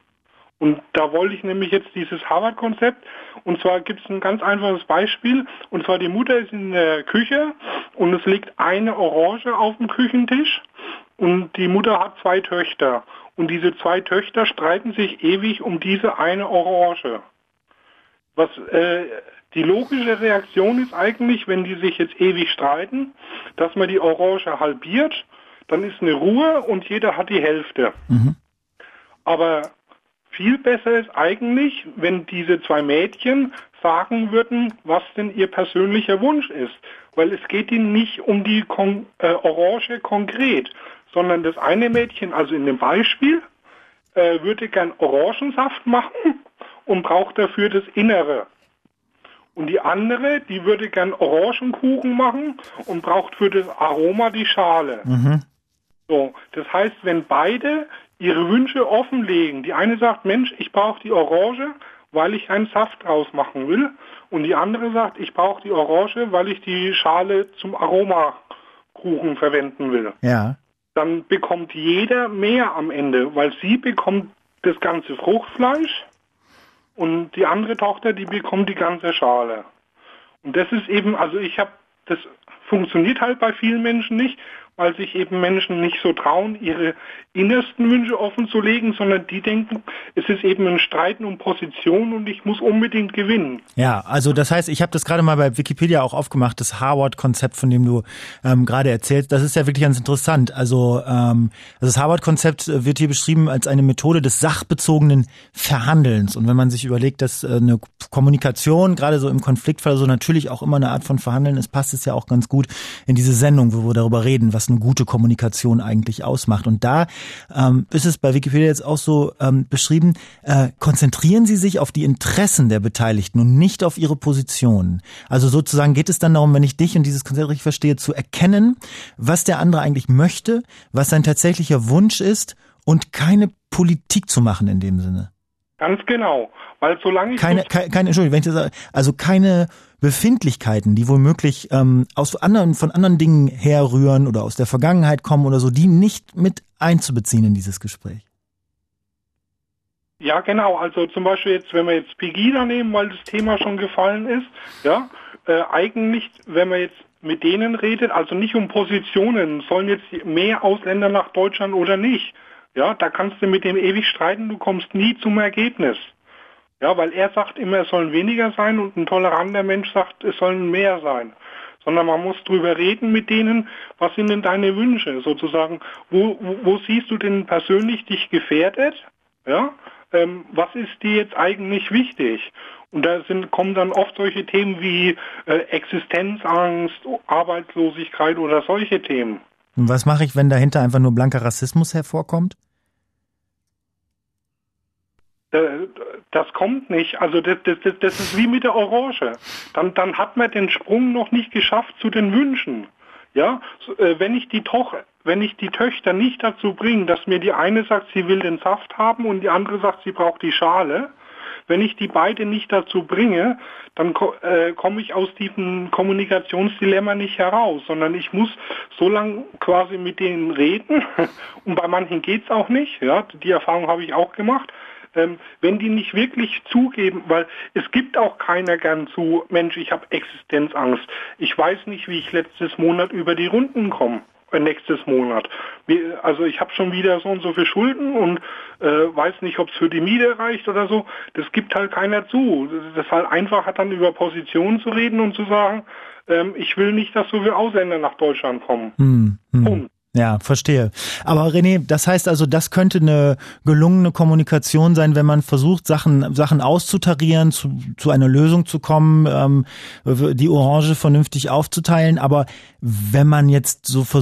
Und da wollte ich nämlich jetzt dieses Harvard-Konzept, und zwar gibt es ein ganz einfaches Beispiel, und zwar die Mutter ist in der Küche und es liegt eine Orange auf dem Küchentisch und die Mutter hat zwei Töchter und diese zwei Töchter streiten sich ewig um diese eine Orange. Was äh, die logische Reaktion ist eigentlich, wenn die sich jetzt ewig streiten, dass man die Orange halbiert, dann ist eine Ruhe und jeder hat die Hälfte. Mhm. Aber viel besser ist eigentlich, wenn diese zwei Mädchen sagen würden, was denn ihr persönlicher Wunsch ist. Weil es geht ihnen nicht um die Kon- äh, Orange konkret, sondern das eine Mädchen, also in dem Beispiel, äh, würde gern Orangensaft machen und braucht dafür das Innere. Und die andere, die würde gern Orangenkuchen machen und braucht für das Aroma die Schale. Mhm. So, das heißt, wenn beide ihre Wünsche offenlegen, die eine sagt, Mensch, ich brauche die Orange, weil ich einen Saft draus machen will, und die andere sagt, ich brauche die Orange, weil ich die Schale zum Aromakuchen verwenden will. Ja. Dann bekommt jeder mehr am Ende, weil sie bekommt das ganze Fruchtfleisch und die andere Tochter, die bekommt die ganze Schale. Und das ist eben, also ich habe, das funktioniert halt bei vielen Menschen nicht, weil sich eben Menschen nicht so trauen, ihre innersten Wünsche offen zu legen, sondern die denken, es ist eben ein Streiten um Position und ich muss unbedingt gewinnen. Ja, also das heißt, ich habe das gerade mal bei Wikipedia auch aufgemacht, das Harvard-Konzept, von dem du ähm, gerade erzählst. Das ist ja wirklich ganz interessant. Also ähm, das Harvard-Konzept wird hier beschrieben als eine Methode des sachbezogenen Verhandelns. Und wenn man sich überlegt, dass äh, eine Kommunikation, gerade so im Konfliktfall, so natürlich auch immer eine Art von Verhandeln ist, passt es ja auch ganz gut in diese Sendung, wo wir darüber reden, was eine gute Kommunikation eigentlich ausmacht. Und da ähm, ist es bei Wikipedia jetzt auch so ähm, beschrieben, äh, konzentrieren Sie sich auf die Interessen der Beteiligten und nicht auf ihre Positionen. Also sozusagen geht es dann darum, wenn ich dich und dieses Konzept richtig verstehe, zu erkennen, was der andere eigentlich möchte, was sein tatsächlicher Wunsch ist und keine Politik zu machen in dem Sinne. Ganz genau, weil solange ich... Keine, keine, keine Entschuldigung, wenn ich das sage, also keine Befindlichkeiten, die womöglich ähm, aus anderen, von anderen Dingen herrühren oder aus der Vergangenheit kommen oder so, die nicht mit einzubeziehen in dieses Gespräch. Ja, genau. Also zum Beispiel jetzt, wenn wir jetzt Pegida nehmen, weil das Thema schon gefallen ist, ja, äh, eigentlich, wenn man jetzt mit denen redet, also nicht um Positionen, sollen jetzt mehr Ausländer nach Deutschland oder nicht, ja, da kannst du mit dem ewig streiten, du kommst nie zum Ergebnis. Ja, weil er sagt immer, es sollen weniger sein und ein toleranter Mensch sagt, es sollen mehr sein. Sondern man muss drüber reden mit denen, was sind denn deine Wünsche, sozusagen, wo, wo, wo siehst du denn persönlich dich gefährdet, ja, ähm, was ist dir jetzt eigentlich wichtig? Und da sind, kommen dann oft solche Themen wie äh, Existenzangst, Arbeitslosigkeit oder solche Themen. Und was mache ich, wenn dahinter einfach nur blanker Rassismus hervorkommt? Das kommt nicht. Also das, das, das ist wie mit der Orange. Dann, dann hat man den Sprung noch nicht geschafft zu den Wünschen. Ja, wenn ich die Toch, wenn ich die Töchter nicht dazu bringe, dass mir die eine sagt, sie will den Saft haben und die andere sagt, sie braucht die Schale. Wenn ich die beide nicht dazu bringe, dann äh, komme ich aus diesem Kommunikationsdilemma nicht heraus, sondern ich muss so lange quasi mit denen reden. Und bei manchen geht's auch nicht. Ja, die Erfahrung habe ich auch gemacht. Ähm, wenn die nicht wirklich zugeben, weil es gibt auch keiner gern zu, Mensch, ich habe Existenzangst. Ich weiß nicht, wie ich letztes Monat über die Runden komme, äh, nächstes Monat. Wir, also ich habe schon wieder so und so viel Schulden und äh, weiß nicht, ob es für die Miete reicht oder so. Das gibt halt keiner zu. Das ist halt einfacher, dann über Positionen zu reden und zu sagen, ähm, ich will nicht, dass so viele Ausländer nach Deutschland kommen. Hm, hm. Punkt. Ja, verstehe. Aber René, das heißt also, das könnte eine gelungene Kommunikation sein, wenn man versucht, Sachen Sachen auszutarieren, zu, zu einer Lösung zu kommen, ähm, die Orange vernünftig aufzuteilen. Aber wenn man jetzt so versucht,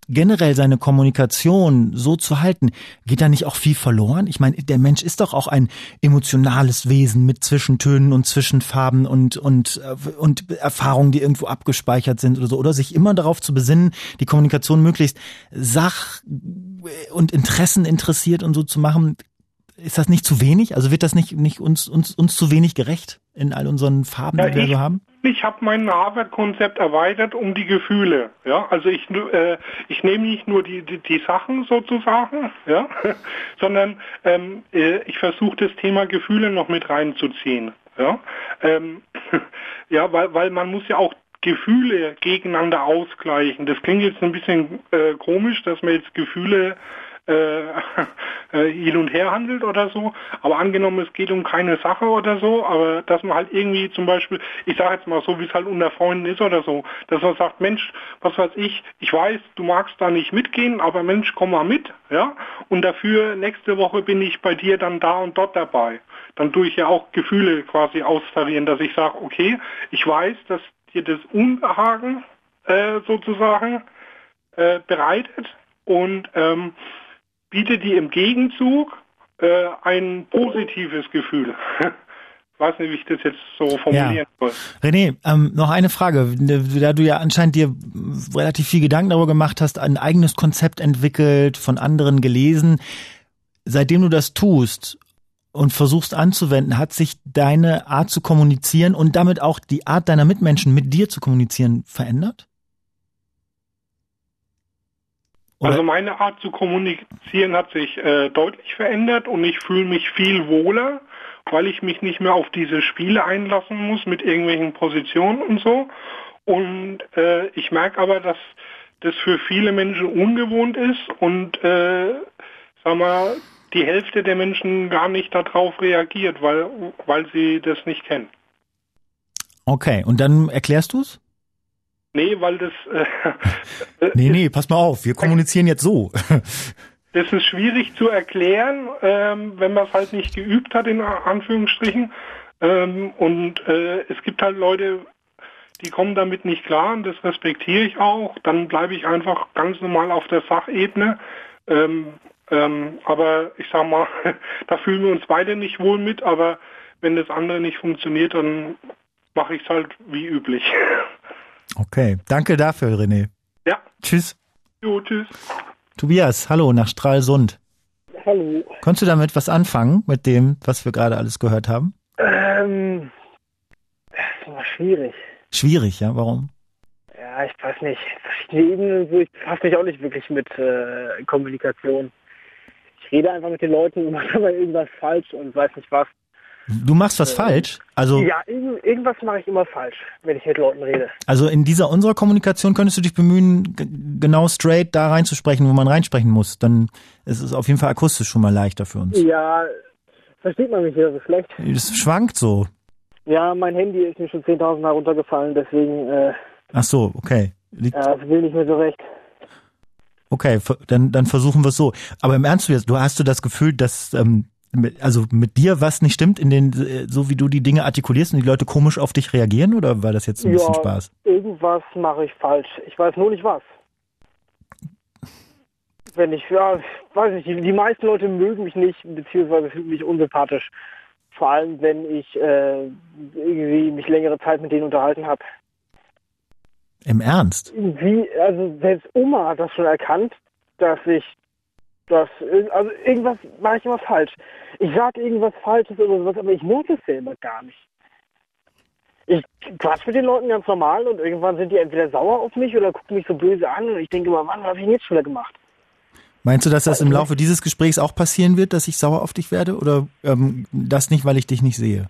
generell seine Kommunikation so zu halten, geht da nicht auch viel verloren? Ich meine, der Mensch ist doch auch ein emotionales Wesen mit Zwischentönen und Zwischenfarben und und und Erfahrungen, die irgendwo abgespeichert sind oder so. Oder sich immer darauf zu besinnen, die Kommunikation möglichst sach- und Interessen interessiert und so zu machen. Ist das nicht zu wenig? Also wird das nicht nicht uns uns uns zu wenig gerecht in all unseren Farben, Ja, die wir ich- so haben? Ich habe mein Harvard-Konzept erweitert um die Gefühle. Ja, also ich äh, ich nehme nicht nur die, die die Sachen sozusagen, ja, sondern ähm, äh, ich versuche das Thema Gefühle noch mit reinzuziehen. Ja, ähm, ja, weil weil man muss ja auch Gefühle gegeneinander ausgleichen. Das klingt jetzt ein bisschen äh, komisch, dass man jetzt Gefühle äh, hin und her handelt oder so, aber angenommen, es geht um keine Sache oder so, aber dass man halt irgendwie zum Beispiel, ich sage jetzt mal so, wie es halt unter Freunden ist oder so, dass man sagt, Mensch, was weiß ich, ich weiß, du magst da nicht mitgehen, aber Mensch, komm mal mit, ja, und dafür nächste Woche bin ich bei dir dann da und dort dabei. Dann tue ich ja auch Gefühle quasi austarieren, dass ich sage, okay, ich weiß, dass dir das Unbehagen äh, sozusagen äh, bereitet und ähm, bietet dir im Gegenzug äh, ein positives Gefühl. Ich weiß nicht, wie ich das jetzt so formulieren Ja. soll. René, ähm, noch eine Frage. Da du ja anscheinend dir relativ viel Gedanken darüber gemacht hast, ein eigenes Konzept entwickelt, von anderen gelesen. Seitdem du das tust und versuchst anzuwenden, hat sich deine Art zu kommunizieren und damit auch die Art deiner Mitmenschen mit dir zu kommunizieren verändert? Oder? Also meine Art zu kommunizieren hat sich äh, deutlich verändert und ich fühle mich viel wohler, weil ich mich nicht mehr auf diese Spiele einlassen muss mit irgendwelchen Positionen und so. Und äh, ich merke aber, dass das für viele Menschen ungewohnt ist und äh, sag mal, die Hälfte der Menschen gar nicht darauf reagiert, weil, weil sie das nicht kennen. Okay, und dann erklärst du es? Nee, weil das... Äh, Nee, nee, pass mal auf, wir kommunizieren jetzt so. Das ist schwierig zu erklären, ähm, wenn man es halt nicht geübt hat, in Anführungsstrichen. Ähm, und äh, es gibt halt Leute, die kommen damit nicht klar und das respektiere ich auch. Dann bleibe ich einfach ganz normal auf der Sachebene. Ähm, ähm, aber ich sag mal, da fühlen wir uns beide nicht wohl mit, aber wenn das andere nicht funktioniert, dann mache ich es halt wie üblich. Okay, danke dafür, René. Ja. Tschüss. Jo, tschüss. Tobias, hallo nach Stralsund. Hallo. Konntest du damit was anfangen, mit dem, was wir gerade alles gehört haben? Ähm, das war schwierig. Schwierig, ja? Warum? Ja, ich weiß nicht. Verschiedene Ebenen, so, ich befasse mich auch nicht wirklich mit äh, Kommunikation. Ich rede einfach mit den Leuten, mache aber irgendwas falsch und weiß nicht was. Du machst was äh, falsch? Also, ja, irgend, irgendwas mache ich immer falsch, wenn ich mit Leuten rede. Also in dieser unserer Kommunikation könntest du dich bemühen, g- genau straight da reinzusprechen, wo man reinsprechen muss. Dann ist es auf jeden Fall akustisch schon mal leichter für uns. Ja, versteht man mich wieder so schlecht? Das schwankt so. Ja, mein Handy ist mir schon zehntausend Mal runtergefallen, deswegen... Äh, Ach so, okay. Liegt, ja, das will nicht mehr so recht. Okay, f- dann, dann versuchen wir es so. Aber im Ernst, du hast du das Gefühl, dass... Ähm, Mit, also mit dir was nicht stimmt, in den so wie du die Dinge artikulierst und die Leute komisch auf dich reagieren, oder war das jetzt ein ja, bisschen Spaß? Irgendwas mache ich falsch. Ich weiß nur nicht was. Wenn ich, ja, weiß nicht, die, die meisten Leute mögen mich nicht, beziehungsweise finden mich unsympathisch. Vor allem, wenn ich äh, irgendwie mich längere Zeit mit denen unterhalten habe. Im Ernst? Irgendwie, also selbst Oma hat das schon erkannt, dass ich Das, also irgendwas mache ich immer falsch. Ich sage irgendwas Falsches oder sowas, aber ich merke es selber gar nicht. Ich quatsch mit den Leuten ganz normal und irgendwann sind die entweder sauer auf mich oder gucken mich so böse an und ich denke immer, Mann, was habe ich denn jetzt schon wieder gemacht? Meinst du, dass das im Laufe dieses Gesprächs auch passieren wird, dass ich sauer auf dich werde? Oder ähm, das nicht, weil ich dich nicht sehe?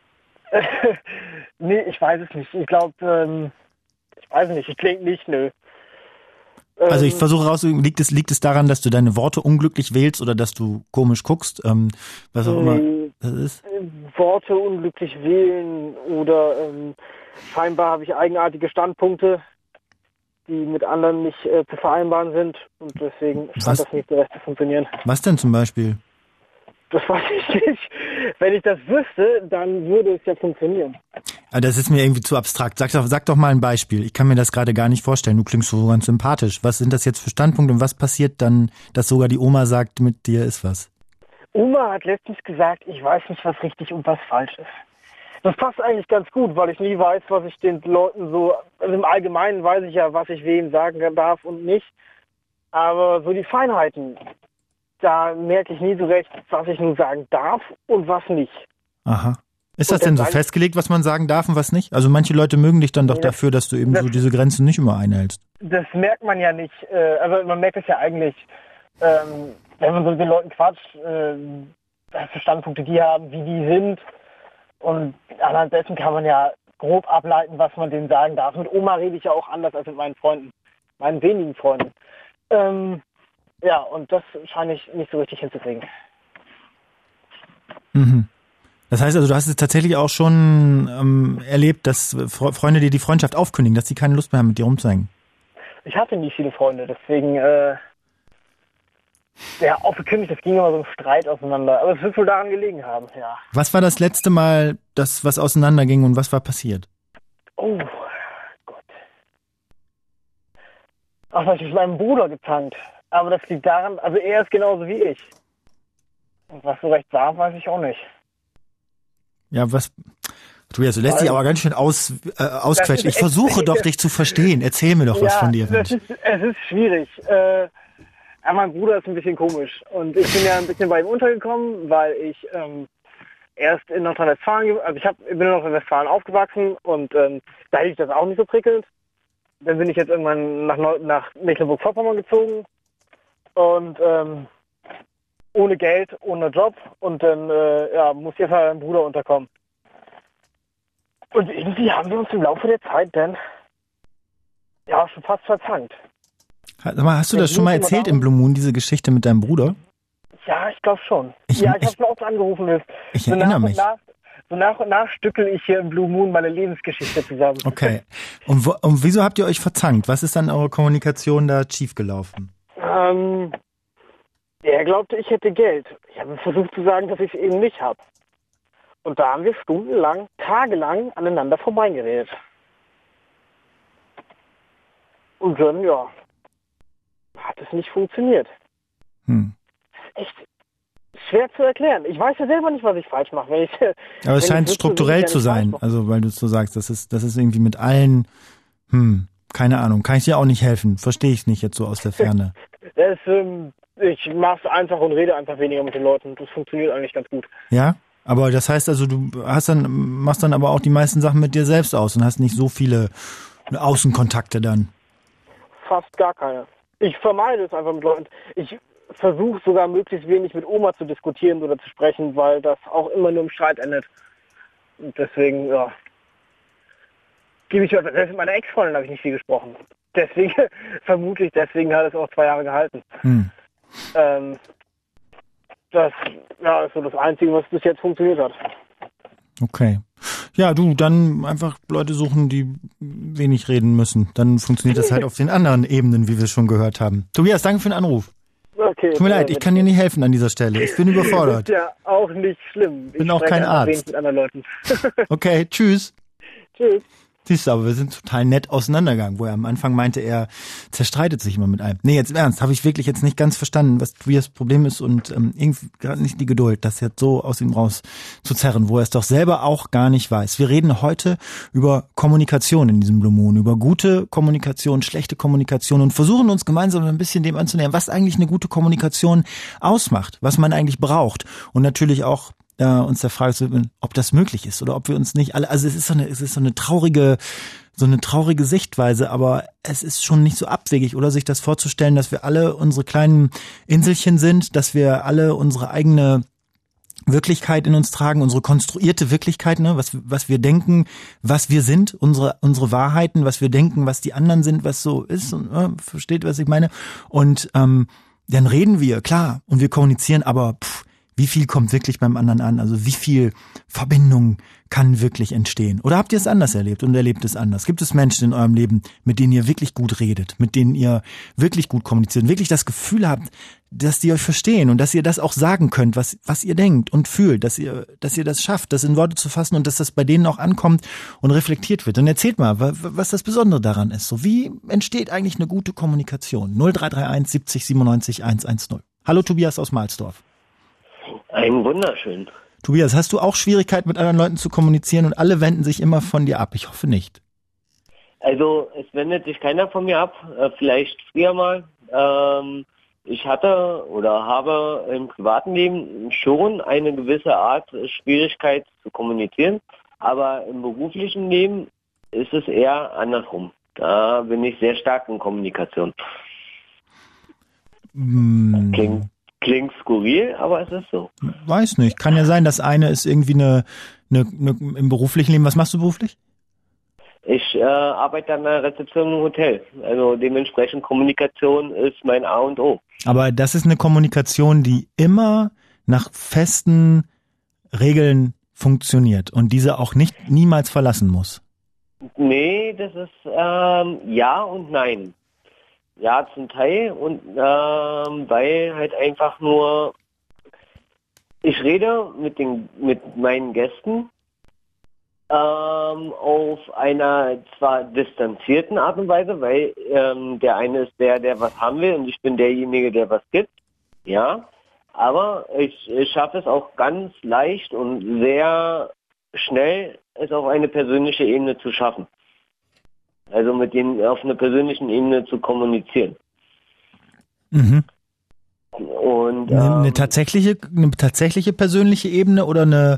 Nee, ich weiß es nicht. Ich glaube, ähm, ich weiß nicht, ich denke nicht, nö. Also ich versuche rauszufinden, liegt es, liegt es daran, dass du deine Worte unglücklich wählst oder dass du komisch guckst, ähm, was auch immer das ist? Worte unglücklich wählen oder ähm, scheinbar habe ich eigenartige Standpunkte, die mit anderen nicht äh, zu vereinbaren sind und deswegen scheint das nicht so recht zu funktionieren. Was denn zum Beispiel? Das weiß ich nicht. Wenn ich das wüsste, dann würde es ja funktionieren. Das ist mir irgendwie zu abstrakt. Sag doch, sag doch mal ein Beispiel. Ich kann mir das gerade gar nicht vorstellen. Du klingst so ganz sympathisch. Was sind das jetzt für Standpunkte und was passiert dann, dass sogar die Oma sagt, mit dir ist was? Oma hat letztens gesagt, ich weiß nicht, was richtig und was falsch ist. Das passt eigentlich ganz gut, weil ich nie weiß, was ich den Leuten so, also im Allgemeinen weiß ich ja, was ich wem sagen darf und nicht. Aber so die Feinheiten, da merke ich nie so recht, was ich nun sagen darf und was nicht. Aha. Ist das denn so festgelegt, was man sagen darf und was nicht? Also manche Leute mögen dich dann doch das, dafür, dass du eben das, so diese Grenzen nicht immer einhältst. Das merkt man ja nicht. Äh, also man merkt es ja eigentlich, ähm, wenn man so mit den Leuten quatscht, äh, was für Standpunkte die haben, wie die sind. Und anhand dessen kann man ja grob ableiten, was man denen sagen darf. Mit Oma rede ich ja auch anders als mit meinen Freunden, meinen wenigen Freunden. Ähm, ja, und das scheine ich nicht so richtig hinzukriegen. Mhm. Das heißt also, du hast es tatsächlich auch schon ähm, erlebt, dass Freunde dir die Freundschaft aufkündigen, dass die keine Lust mehr haben, mit dir rumzuhängen. Ich hatte nie viele Freunde, deswegen, äh, ja, aufgekündigt, das ging immer so im Streit auseinander. Aber es wird wohl daran gelegen haben, ja. Was war das letzte Mal, das was auseinanderging und was war passiert? Oh, Gott. Ach, da hab ich mit meinem Bruder gezankt. Aber das liegt daran, also er ist genauso wie ich. Und was so recht war, weiß ich auch nicht. Ja, was... Du, ja, so lässt dich aber ganz schön aus, äh, ausquetschen. Ich versuche doch, dich zu verstehen. Erzähl mir doch was ja, von dir. Das ist, es ist schwierig. Äh, ja, mein Bruder ist ein bisschen komisch. Und ich bin ja ein bisschen bei ihm untergekommen, weil ich ähm, erst in Nordrhein-Westfalen, also ich, hab, ich bin in Nordrhein-Westfalen aufgewachsen und ähm, da hielt ich das auch nicht so prickelnd. Dann bin ich jetzt irgendwann nach, Neu- nach Mecklenburg-Vorpommern gezogen und ähm, ohne Geld, ohne Job und dann äh, ja, muss jetzt mal mein Bruder unterkommen. Und irgendwie haben wir uns im Laufe der Zeit dann ja schon fast verzankt. Sag mal, hast du das schon mal erzählt im Blue Moon, diese Geschichte mit deinem Bruder? Ja, ich glaube schon. Ich, ja, ich, ich habe schon oft angerufen. Ist. Ich so erinnere nach mich. Nach, so nach und nach stückel ich hier im Blue Moon meine Lebensgeschichte zusammen. Okay. Und, wo, und wieso habt ihr euch verzankt? Was ist an eurer Kommunikation da schiefgelaufen? Ähm, er glaubte, ich hätte Geld. Ich habe versucht zu sagen, dass ich es eben nicht habe. Und da haben wir stundenlang, tagelang aneinander vorbeigeredet. Und dann, ja, hat es nicht funktioniert. Hm. Echt schwer zu erklären. Ich weiß ja selber nicht, was ich falsch mache. Wenn ich, Aber es scheint strukturell zu sein. Also, weil du es so sagst, das ist, das ist irgendwie mit allen, hm, keine Ahnung, kann ich dir auch nicht helfen. Verstehe ich nicht jetzt so aus der Ferne. Das, ähm, ich mache es einfach und rede einfach weniger mit den Leuten. Das funktioniert eigentlich ganz gut. Ja? Aber das heißt also, du hast dann, machst dann aber auch die meisten Sachen mit dir selbst aus und hast nicht so viele Außenkontakte dann. Fast gar keine. Ich vermeide es einfach mit Leuten. Ich versuche sogar möglichst wenig mit Oma zu diskutieren oder zu sprechen, weil das auch immer nur im Streit endet. Und deswegen, ja, gebe ich selbst mit meiner Ex-Freundin habe ich nicht viel gesprochen. Deswegen, vermutlich deswegen hat es auch zwei Jahre gehalten. Hm. Ähm, das ja, ist so das Einzige, was bis jetzt funktioniert hat. Okay. Ja, du, dann einfach Leute suchen, die wenig reden müssen. Dann funktioniert das halt auf den anderen Ebenen, wie wir schon gehört haben. Tobias, danke für den Anruf. Okay. Tut mir leid, ich kann dir nicht helfen an dieser Stelle. Ich bin überfordert. Das ist ja auch nicht schlimm. Ich bin auch kein Arzt. Mit anderen Leuten. Okay, tschüss. Tschüss. Siehst du, aber wir sind total nett auseinandergegangen, wo er am Anfang meinte, er zerstreitet sich immer mit einem. Nee, jetzt im Ernst, habe ich wirklich jetzt nicht ganz verstanden, was Tobias Problem ist und ähm, irgendwie gerade nicht die Geduld, das jetzt so aus ihm raus zu zerren, wo er es doch selber auch gar nicht weiß. Wir reden heute über Kommunikation in diesem Blue Moon, über gute Kommunikation, schlechte Kommunikation und versuchen uns gemeinsam ein bisschen dem anzunähern, was eigentlich eine gute Kommunikation ausmacht, was man eigentlich braucht und natürlich auch Äh, uns der Frage zu, ob das möglich ist oder ob wir uns nicht alle, also es ist so eine, es ist so eine traurige, so eine traurige Sichtweise, aber es ist schon nicht so abwegig, oder sich das vorzustellen, dass wir alle unsere kleinen Inselchen sind, dass wir alle unsere eigene Wirklichkeit in uns tragen, unsere konstruierte Wirklichkeit, ne, was was wir denken, was wir sind, unsere unsere Wahrheiten, was wir denken, was die anderen sind, was so ist, und äh, versteht, was ich meine? Und ähm, dann reden wir, klar, und wir kommunizieren, aber pff, Wie viel kommt wirklich beim anderen an? Also wie viel Verbindung kann wirklich entstehen? Oder habt ihr es anders erlebt und erlebt es anders? Gibt es Menschen in eurem Leben, mit denen ihr wirklich gut redet, mit denen ihr wirklich gut kommuniziert, wirklich das Gefühl habt, dass die euch verstehen und dass ihr das auch sagen könnt, was was ihr denkt und fühlt, dass ihr dass ihr das schafft, das in Worte zu fassen und dass das bei denen auch ankommt und reflektiert wird? Und erzählt mal, was das Besondere daran ist. So, wie entsteht eigentlich eine gute Kommunikation? null drei drei eins siebzig siebenundneunzig hundertzehn. Hallo Tobias aus Mahlsdorf. Ein wunderschön. Tobias, hast du auch Schwierigkeiten mit anderen Leuten zu kommunizieren und alle wenden sich immer von dir ab? Ich hoffe nicht. Also es wendet sich keiner von mir ab, äh, vielleicht früher mal. Ähm, ich hatte oder habe im privaten Leben schon eine gewisse Art Schwierigkeit zu kommunizieren, aber im beruflichen Leben ist es eher andersrum. Da bin ich sehr stark in Kommunikation. Hm. Klingt Klingt skurril, aber es ist so. Weiß nicht. Kann ja sein, das eine ist irgendwie eine, eine, eine im beruflichen Leben. Was machst du beruflich? Ich äh, arbeite an der Rezeption im Hotel. Also dementsprechend Kommunikation ist mein A und O. Aber das ist eine Kommunikation, die immer nach festen Regeln funktioniert und diese auch nicht niemals verlassen muss. Nee, das ist ähm, ja und nein. Ja, zum Teil und ähm, weil halt einfach nur ich rede mit den mit meinen Gästen ähm, auf einer zwar distanzierten Art und Weise, weil ähm, der eine ist der, der was haben will und ich bin derjenige, der was gibt, ja, aber ich, ich schaffe es auch ganz leicht und sehr schnell, es auf eine persönliche Ebene zu schaffen. Also mit denen auf einer persönlichen Ebene zu kommunizieren. Mhm. Und eine, ähm, eine tatsächliche, eine tatsächliche persönliche Ebene oder eine,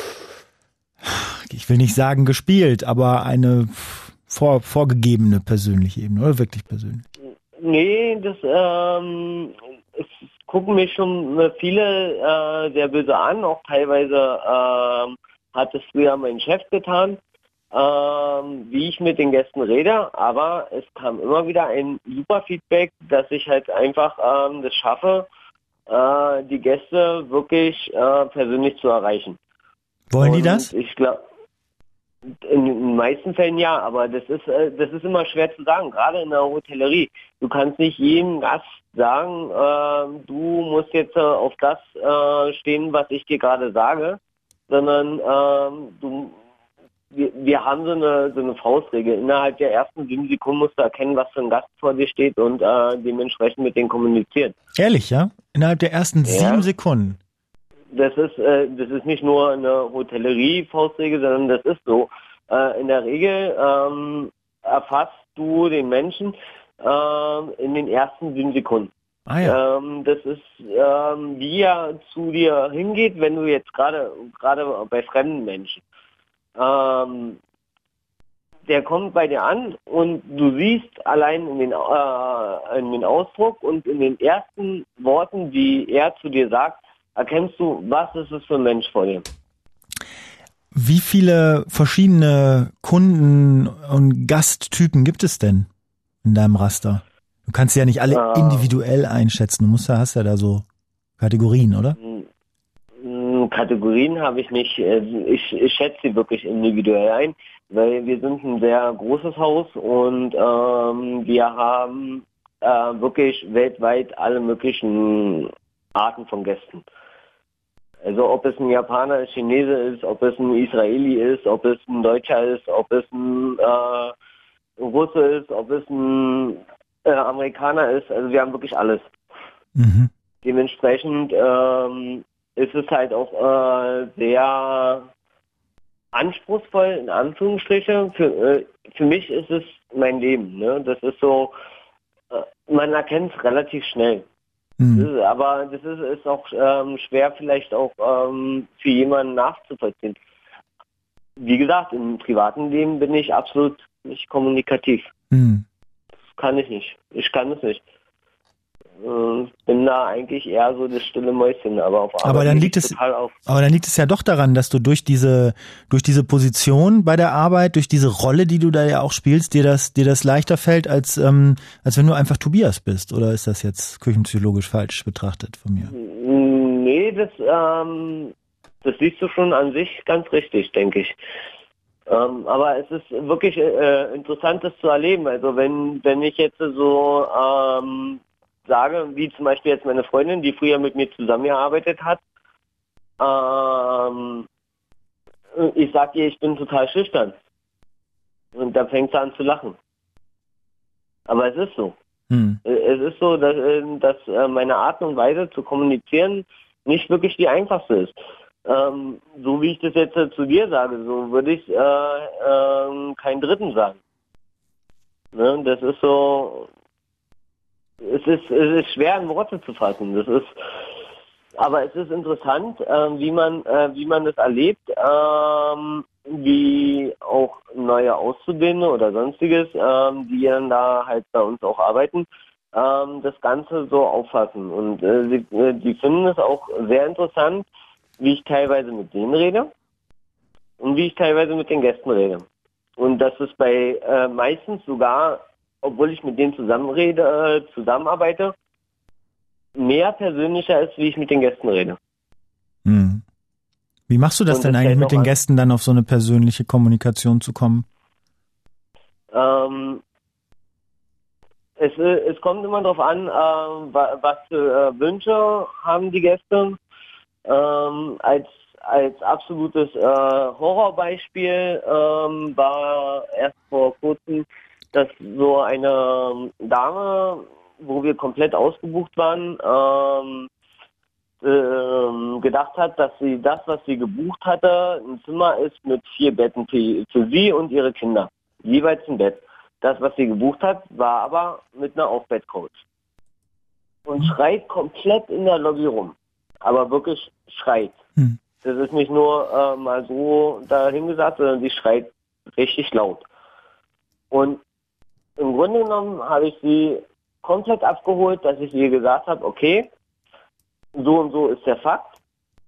ich will nicht sagen gespielt, aber eine vor, vorgegebene persönliche Ebene oder wirklich persönlich? Nee, das ähm, es gucken mich schon viele äh, sehr böse an, auch teilweise ähm, hat es früher mein Chef getan. Ähm, wie ich mit den Gästen rede, aber es kam immer wieder ein super Feedback, dass ich halt einfach ähm, das schaffe, äh, die Gäste wirklich äh, persönlich zu erreichen. Wollen Und die das? Ich glaube, in den meisten Fällen ja, aber das ist äh, das ist immer schwer zu sagen, gerade in der Hotellerie. Du kannst nicht jedem Gast sagen, äh, du musst jetzt äh, auf das äh, stehen, was ich dir gerade sage, sondern äh, du Wir, wir haben so eine, so eine Faustregel. Innerhalb der ersten sieben Sekunden musst du erkennen, was für ein Gast vor dir steht und äh, dementsprechend mit denen kommunizieren. Ehrlich, ja? Innerhalb der ersten ja. sieben Sekunden? Das ist, äh, das ist nicht nur eine Hotellerie-Faustregel, sondern das ist so. Äh, in der Regel ähm, erfasst du den Menschen äh, in den ersten sieben Sekunden. Ah, ja. Ähm, das ist, ähm, wie er zu dir hingeht, wenn du jetzt gerade gerade bei fremden Menschen Ähm, der kommt bei dir an und du siehst allein in den, äh, in den Ausdruck und in den ersten Worten, die er zu dir sagt, erkennst du, was ist es für ein Mensch vor dir. Wie viele verschiedene Kunden und Gasttypen gibt es denn in deinem Raster? Du kannst sie ja nicht alle äh, individuell einschätzen. Du musst ja, hast ja da so Kategorien, oder? Kategorien habe ich nicht. Ich, ich schätze sie wirklich individuell ein, weil wir sind ein sehr großes Haus und ähm, wir haben äh, wirklich weltweit alle möglichen Arten von Gästen. Also ob es ein Japaner, ein Chinese ist, ob es ein Israeli ist, ob es ein Deutscher ist, ob es ein äh, Russe ist, ob es ein äh, Amerikaner ist. Also wir haben wirklich alles. Mhm. Dementsprechend ähm, ist es halt auch äh, sehr anspruchsvoll, in Anführungsstrichen. Für, äh, für mich ist es mein Leben. Ne? Das ist so, äh, man erkennt es relativ schnell. Mhm. Das ist, aber das ist, ist auch ähm, schwer vielleicht auch ähm, für jemanden nachzuvollziehen. Wie gesagt, im privaten Leben bin ich absolut nicht kommunikativ. Mhm. Das kann ich nicht. Ich kann es nicht. Ich bin da eigentlich eher so das stille Mäuschen, aber auf Arbeit aber dann liegt es total auf. Aber dann liegt es ja doch daran, dass du durch diese durch diese Position bei der Arbeit, durch diese Rolle, die du da ja auch spielst, dir das dir das leichter fällt, als ähm, als wenn du einfach Tobias bist. Oder ist das jetzt küchenpsychologisch falsch betrachtet von mir? Nee, Nee, das, ähm, das siehst du schon an sich ganz richtig, denke ich. Ähm, aber es ist wirklich äh, interessant, das zu erleben. Also wenn, wenn ich jetzt so ähm, sage, wie zum Beispiel jetzt meine Freundin, die früher mit mir zusammengearbeitet hat, ähm, ich sag ihr, ich bin total schüchtern. Und dann fängt sie an zu lachen. Aber es ist so. Hm. Es ist so, dass, dass meine Art und Weise zu kommunizieren nicht wirklich die einfachste ist. Ähm, so wie ich das jetzt äh, zu dir sage, so würde ich äh, äh, keinen Dritten sagen. Ne? Das ist so, es ist, es ist schwer in Worte zu fassen. Das ist, aber es ist interessant, äh, wie man, äh, wie man das erlebt, ähm, wie auch neue Auszubildende oder sonstiges, ähm, die dann da halt bei uns auch arbeiten, ähm, das Ganze so auffassen. Und äh, sie, die finden es auch sehr interessant, wie ich teilweise mit denen rede und wie ich teilweise mit den Gästen rede. Und das ist bei äh, meistens sogar, obwohl ich mit denen zusammenrede, äh, zusammenarbeite, mehr persönlicher ist, wie ich mit den Gästen rede. Hm. Wie machst du das und denn das eigentlich mit den an, Gästen dann auf so eine persönliche Kommunikation zu kommen? Ähm, es, es kommt immer darauf an, äh, was für äh, Wünsche haben die Gäste. Ähm, als, als absolutes äh, Horrorbeispiel ähm, war erst vor kurzem, dass so eine Dame, wo wir komplett ausgebucht waren, ähm, ähm, gedacht hat, dass sie das, was sie gebucht hatte, ein Zimmer ist mit vier Betten für, für sie und ihre Kinder. Jeweils ein Bett. Das, was sie gebucht hat, war aber mit einer Aufbettcoach. Und schreit komplett in der Lobby rum. Aber wirklich schreit. Hm. Das ist nicht nur äh, mal so dahingesagt, sondern sie schreit richtig laut. Und im Grunde genommen habe ich sie komplett abgeholt, dass ich ihr gesagt habe, okay, so und so ist der Fakt.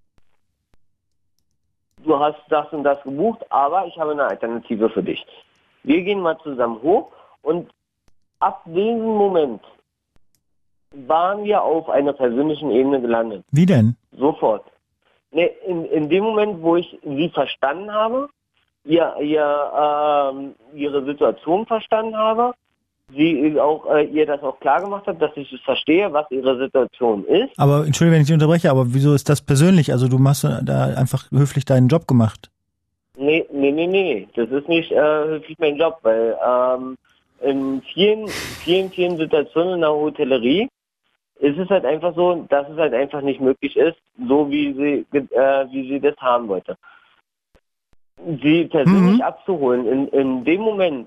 Du hast das und das gebucht, aber ich habe eine Alternative für dich. Wir gehen mal zusammen hoch und ab diesem Moment waren wir auf einer persönlichen Ebene gelandet. Wie denn? Sofort. Ne, in, in dem Moment, wo ich sie verstanden habe, ihr, ihr, ähm, ihre Situation verstanden habe, sie auch, äh, ihr das auch klar gemacht hat, dass ich es verstehe, was ihre Situation ist. Aber, Entschuldigung, wenn ich dich unterbreche, aber wieso ist das persönlich? Also du machst da einfach höflich deinen Job gemacht. Nee, nee, nee, nee, das ist nicht äh, höflich mein Job, weil ähm, in vielen, vielen, vielen Situationen in der Hotellerie ist es halt einfach so, dass es halt einfach nicht möglich ist, so wie sie, äh, wie sie das haben wollte. Sie persönlich mhm. abzuholen, in, in dem Moment,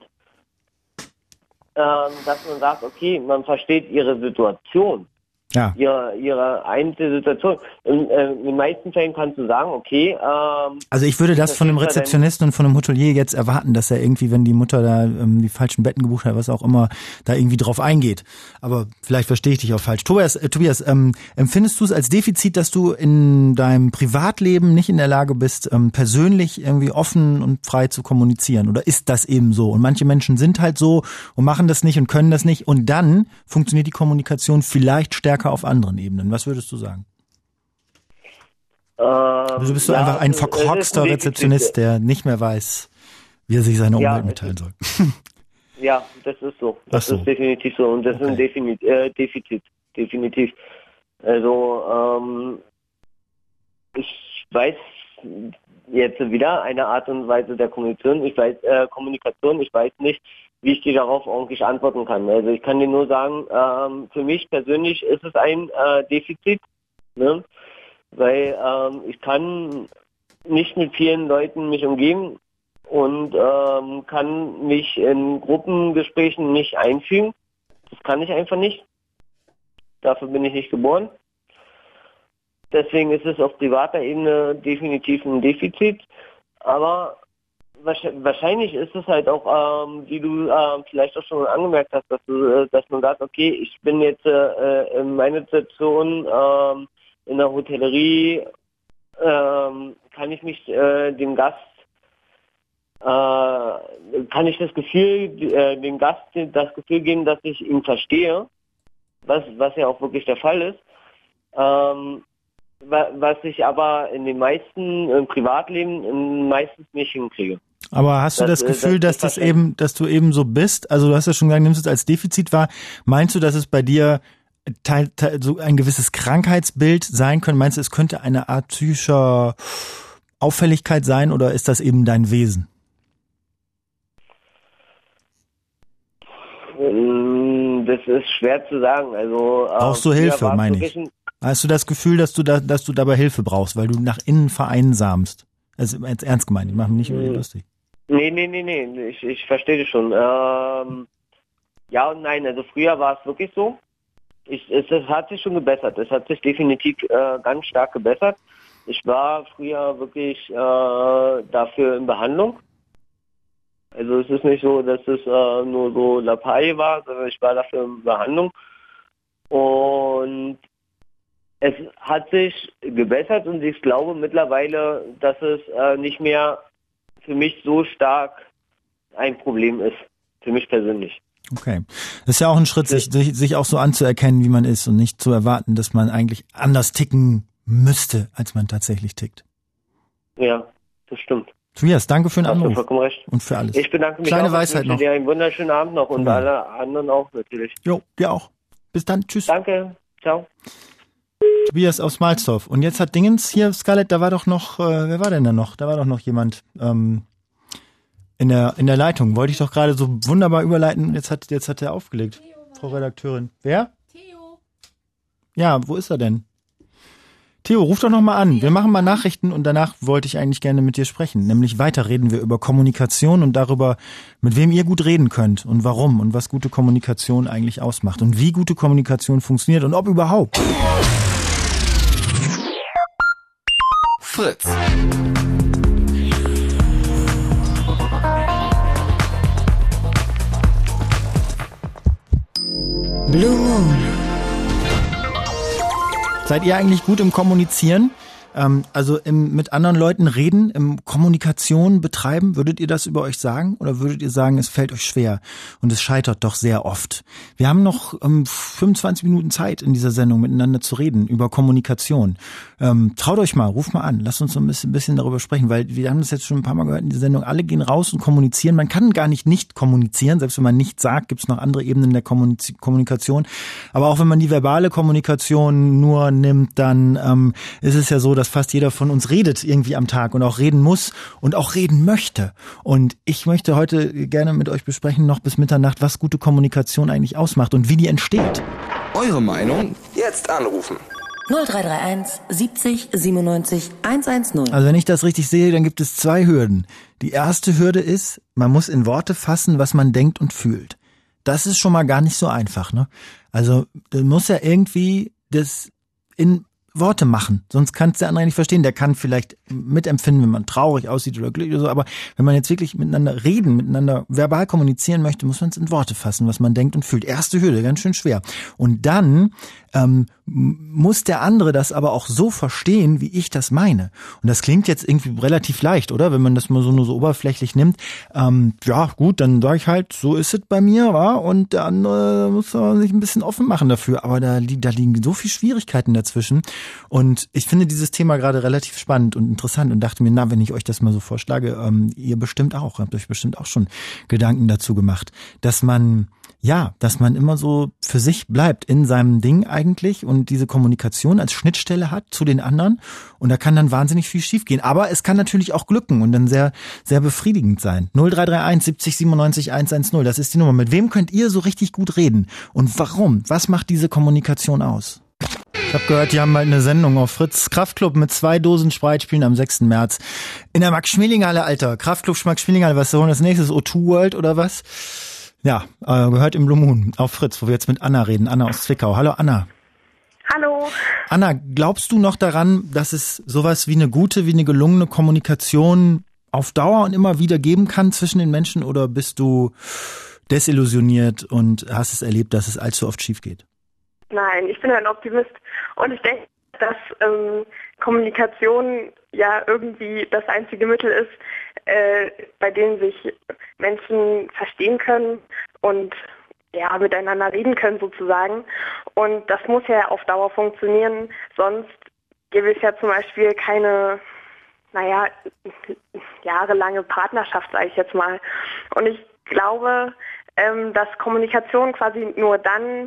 ähm, dass man sagt, okay, man versteht ihre Situation, ja. ihre, ihre einzelne Situation. In, äh, in den meisten Fällen kannst du sagen, okay. Ähm, also ich würde das von einem Rezeptionisten und von einem Hotelier jetzt erwarten, dass er irgendwie, wenn die Mutter da ähm, die falschen Betten gebucht hat, was auch immer, da irgendwie drauf eingeht. Aber vielleicht verstehe ich dich auch falsch. Tobias, äh, Tobias ähm, empfindest du es als Defizit, dass du in deinem Privatleben nicht in der Lage bist, ähm, persönlich irgendwie offen und frei zu kommunizieren? Oder ist das eben so? Und manche Menschen sind halt so und machen das nicht und können das nicht. Und dann funktioniert die Kommunikation vielleicht stärker auf anderen Ebenen. Was würdest du sagen? Ähm, also bist du ja, einfach ein verkorkster ein Rezeptionist, der nicht mehr weiß, wie er sich seine ja, Umwelt mitteilen soll. Ja, das ist so. Das so. ist definitiv so. Und das okay. ist ein Defizit, äh, Defizit. Definitiv. Also, ähm, ich weiß jetzt wieder eine Art und Weise der Kommunikation. Ich weiß, äh, Kommunikation, ich weiß nicht, wie ich dir darauf ordentlich antworten kann. Also ich kann dir nur sagen, ähm, für mich persönlich ist es ein äh, Defizit, ne? Weil ähm, ich kann nicht mit vielen Leuten mich umgeben und ähm, kann mich in Gruppengesprächen nicht einfügen. Das kann ich einfach nicht. Dafür bin ich nicht geboren. Deswegen ist es auf privater Ebene definitiv ein Defizit. Aber wahrscheinlich ist es halt auch, ähm, wie du äh, vielleicht auch schon angemerkt hast, dass du, äh, dass man sagt, okay, ich bin jetzt äh, in meiner Situation äh, in der Hotellerie, äh, kann ich mich äh, dem Gast, äh, kann ich das Gefühl, äh, dem Gast das Gefühl geben, dass ich ihn verstehe, was was ja auch wirklich der Fall ist. Ähm, was ich aber in den meisten, im Privatleben meistens nicht hinkriege. Aber hast du das, das Gefühl, das, dass das eben, dass du eben so bist? Also du hast ja schon gesagt, nimmst es als Defizit wahr. Meinst du, dass es bei dir teil, teil, so ein gewisses Krankheitsbild sein könnte? Meinst du, es könnte eine Art psychischer Auffälligkeit sein oder ist das eben dein Wesen? Das ist schwer zu sagen. Also brauchst du Hilfe, meine ich? Hast du das Gefühl, dass du da, dass du dabei Hilfe brauchst, weil du nach innen vereinsamst? Also jetzt ernst gemeint, ich mache mich nicht über dich lustig. Nee, nee, nee, nee, ich, ich verstehe das schon. Ähm, ja und nein, also früher war es wirklich so. Ich, es, es hat sich schon gebessert. Es hat sich definitiv äh, ganz stark gebessert. Ich war früher wirklich äh, dafür in Behandlung. Also es ist nicht so, dass es äh, nur so Lappalie war, sondern ich war dafür in Behandlung. Und es hat sich gebessert und ich glaube mittlerweile, dass es äh, nicht mehr für mich so stark ein Problem ist. Für mich persönlich. Okay. Das ist ja auch ein Schritt, sich, sich auch so anzuerkennen, wie man ist und nicht zu erwarten, dass man eigentlich anders ticken müsste, als man tatsächlich tickt. Ja, das stimmt. Tobias, danke für den Anruf. Hast du vollkommen recht. Und für alles. Ich bedanke mich Kleine auch. Weisheit ich noch. wünsche dir einen wunderschönen Abend noch und ja. alle anderen auch natürlich. Jo, dir auch. Bis dann. Tschüss. Danke. Ciao. Tobias aus Malzdorf. Und jetzt hat Dingens hier, Scarlett, da war doch noch, äh, wer war denn da noch? Da war doch noch jemand ähm, in der in der Leitung. Wollte ich doch gerade so wunderbar überleiten. Jetzt hat jetzt hat er aufgelegt. Theo, Frau Redakteurin. Wer? Theo. Ja, wo ist er denn? Theo, ruf doch noch mal an. Wir machen mal Nachrichten und danach wollte ich eigentlich gerne mit dir sprechen. Nämlich weiter reden wir über Kommunikation und darüber, mit wem ihr gut reden könnt und warum und was gute Kommunikation eigentlich ausmacht und wie gute Kommunikation funktioniert und ob überhaupt. Fritz. Blue Moon. Seid ihr eigentlich gut im Kommunizieren? Ähm, also im, mit anderen Leuten reden, im Kommunikation betreiben? Würdet ihr das über euch sagen? Oder würdet ihr sagen, es fällt euch schwer und es scheitert doch sehr oft? Wir haben noch ähm, fünfundzwanzig Minuten Zeit in dieser Sendung miteinander zu reden über Kommunikation. Ähm, traut euch mal, ruft mal an, lasst uns so ein bisschen, ein bisschen darüber sprechen, weil wir haben das jetzt schon ein paar Mal gehört in dieser Sendung. Alle gehen raus und kommunizieren. Man kann gar nicht nicht kommunizieren, selbst wenn man nichts sagt, gibt es noch andere Ebenen der Kommuniz- Kommunikation. Aber auch wenn man die verbale Kommunikation nur nimmt, dann ähm, ist es ja so, dass dass fast jeder von uns redet irgendwie am Tag und auch reden muss und auch reden möchte. Und ich möchte heute gerne mit euch besprechen, noch bis Mitternacht, was gute Kommunikation eigentlich ausmacht und wie die entsteht. Eure Meinung? Jetzt anrufen. null drei drei eins siebzig siebenundneunzig hundertzehn. Also wenn ich das richtig sehe, dann gibt es zwei Hürden. Die erste Hürde ist, man muss in Worte fassen, was man denkt und fühlt. Das ist schon mal gar nicht so einfach, ne? Also, du musst ja irgendwie das in Worte machen, sonst kann es der andere nicht verstehen. Der kann vielleicht mitempfinden, wenn man traurig aussieht oder glücklich oder so, aber wenn man jetzt wirklich miteinander reden, miteinander verbal kommunizieren möchte, muss man es in Worte fassen, was man denkt und fühlt. Erste Hürde, ganz schön schwer. Und dann ähm, muss der andere das aber auch so verstehen, wie ich das meine. Und das klingt jetzt irgendwie relativ leicht, oder? Wenn man das mal so nur so oberflächlich nimmt. Ähm, ja, gut, dann sage ich halt, so ist es bei mir, wa? Und der andere muss sich ein bisschen offen machen dafür. Aber da, da liegen so viele Schwierigkeiten dazwischen. Und ich finde dieses Thema gerade relativ spannend und interessant und dachte mir, na, wenn ich euch das mal so vorschlage, ähm, ihr bestimmt auch, habt euch bestimmt auch schon Gedanken dazu gemacht, dass man, ja, dass man immer so für sich bleibt in seinem Ding eigentlich und diese Kommunikation als Schnittstelle hat zu den anderen und da kann dann wahnsinnig viel schiefgehen. Aber es kann natürlich auch glücken und dann sehr, sehr befriedigend sein. null drei drei eins siebzig siebenundneunzig hundertzehn, das ist die Nummer. Mit wem könnt ihr so richtig gut reden? Und warum? Was macht diese Kommunikation aus? Ich habe gehört, die haben bald eine Sendung auf Fritz. Kraftklub mit zwei Dosen Sprite spielen am sechsten März. In der Max-Schmeling-Halle, Alter. Kraftklub Max-Schmeling-Halle, was ist das nächstes? O zwei World oder was? Ja, äh, gehört im Blue Moon auf Fritz, wo wir jetzt mit Anna reden. Anna aus Zwickau. Hallo Anna. Hallo. Anna, glaubst du noch daran, dass es sowas wie eine gute, wie eine gelungene Kommunikation auf Dauer und immer wieder geben kann zwischen den Menschen? Oder bist du desillusioniert und hast es erlebt, dass es allzu oft schief geht? Nein, ich bin ein Optimist und ich denke, dass ähm, Kommunikation ja irgendwie das einzige Mittel ist, äh, bei dem sich Menschen verstehen können und ja miteinander reden können sozusagen. Und das muss ja auf Dauer funktionieren, sonst gäbe es ja zum Beispiel keine, naja, jahrelange Partnerschaft, sage ich jetzt mal. Und ich glaube, ähm, dass Kommunikation quasi nur dann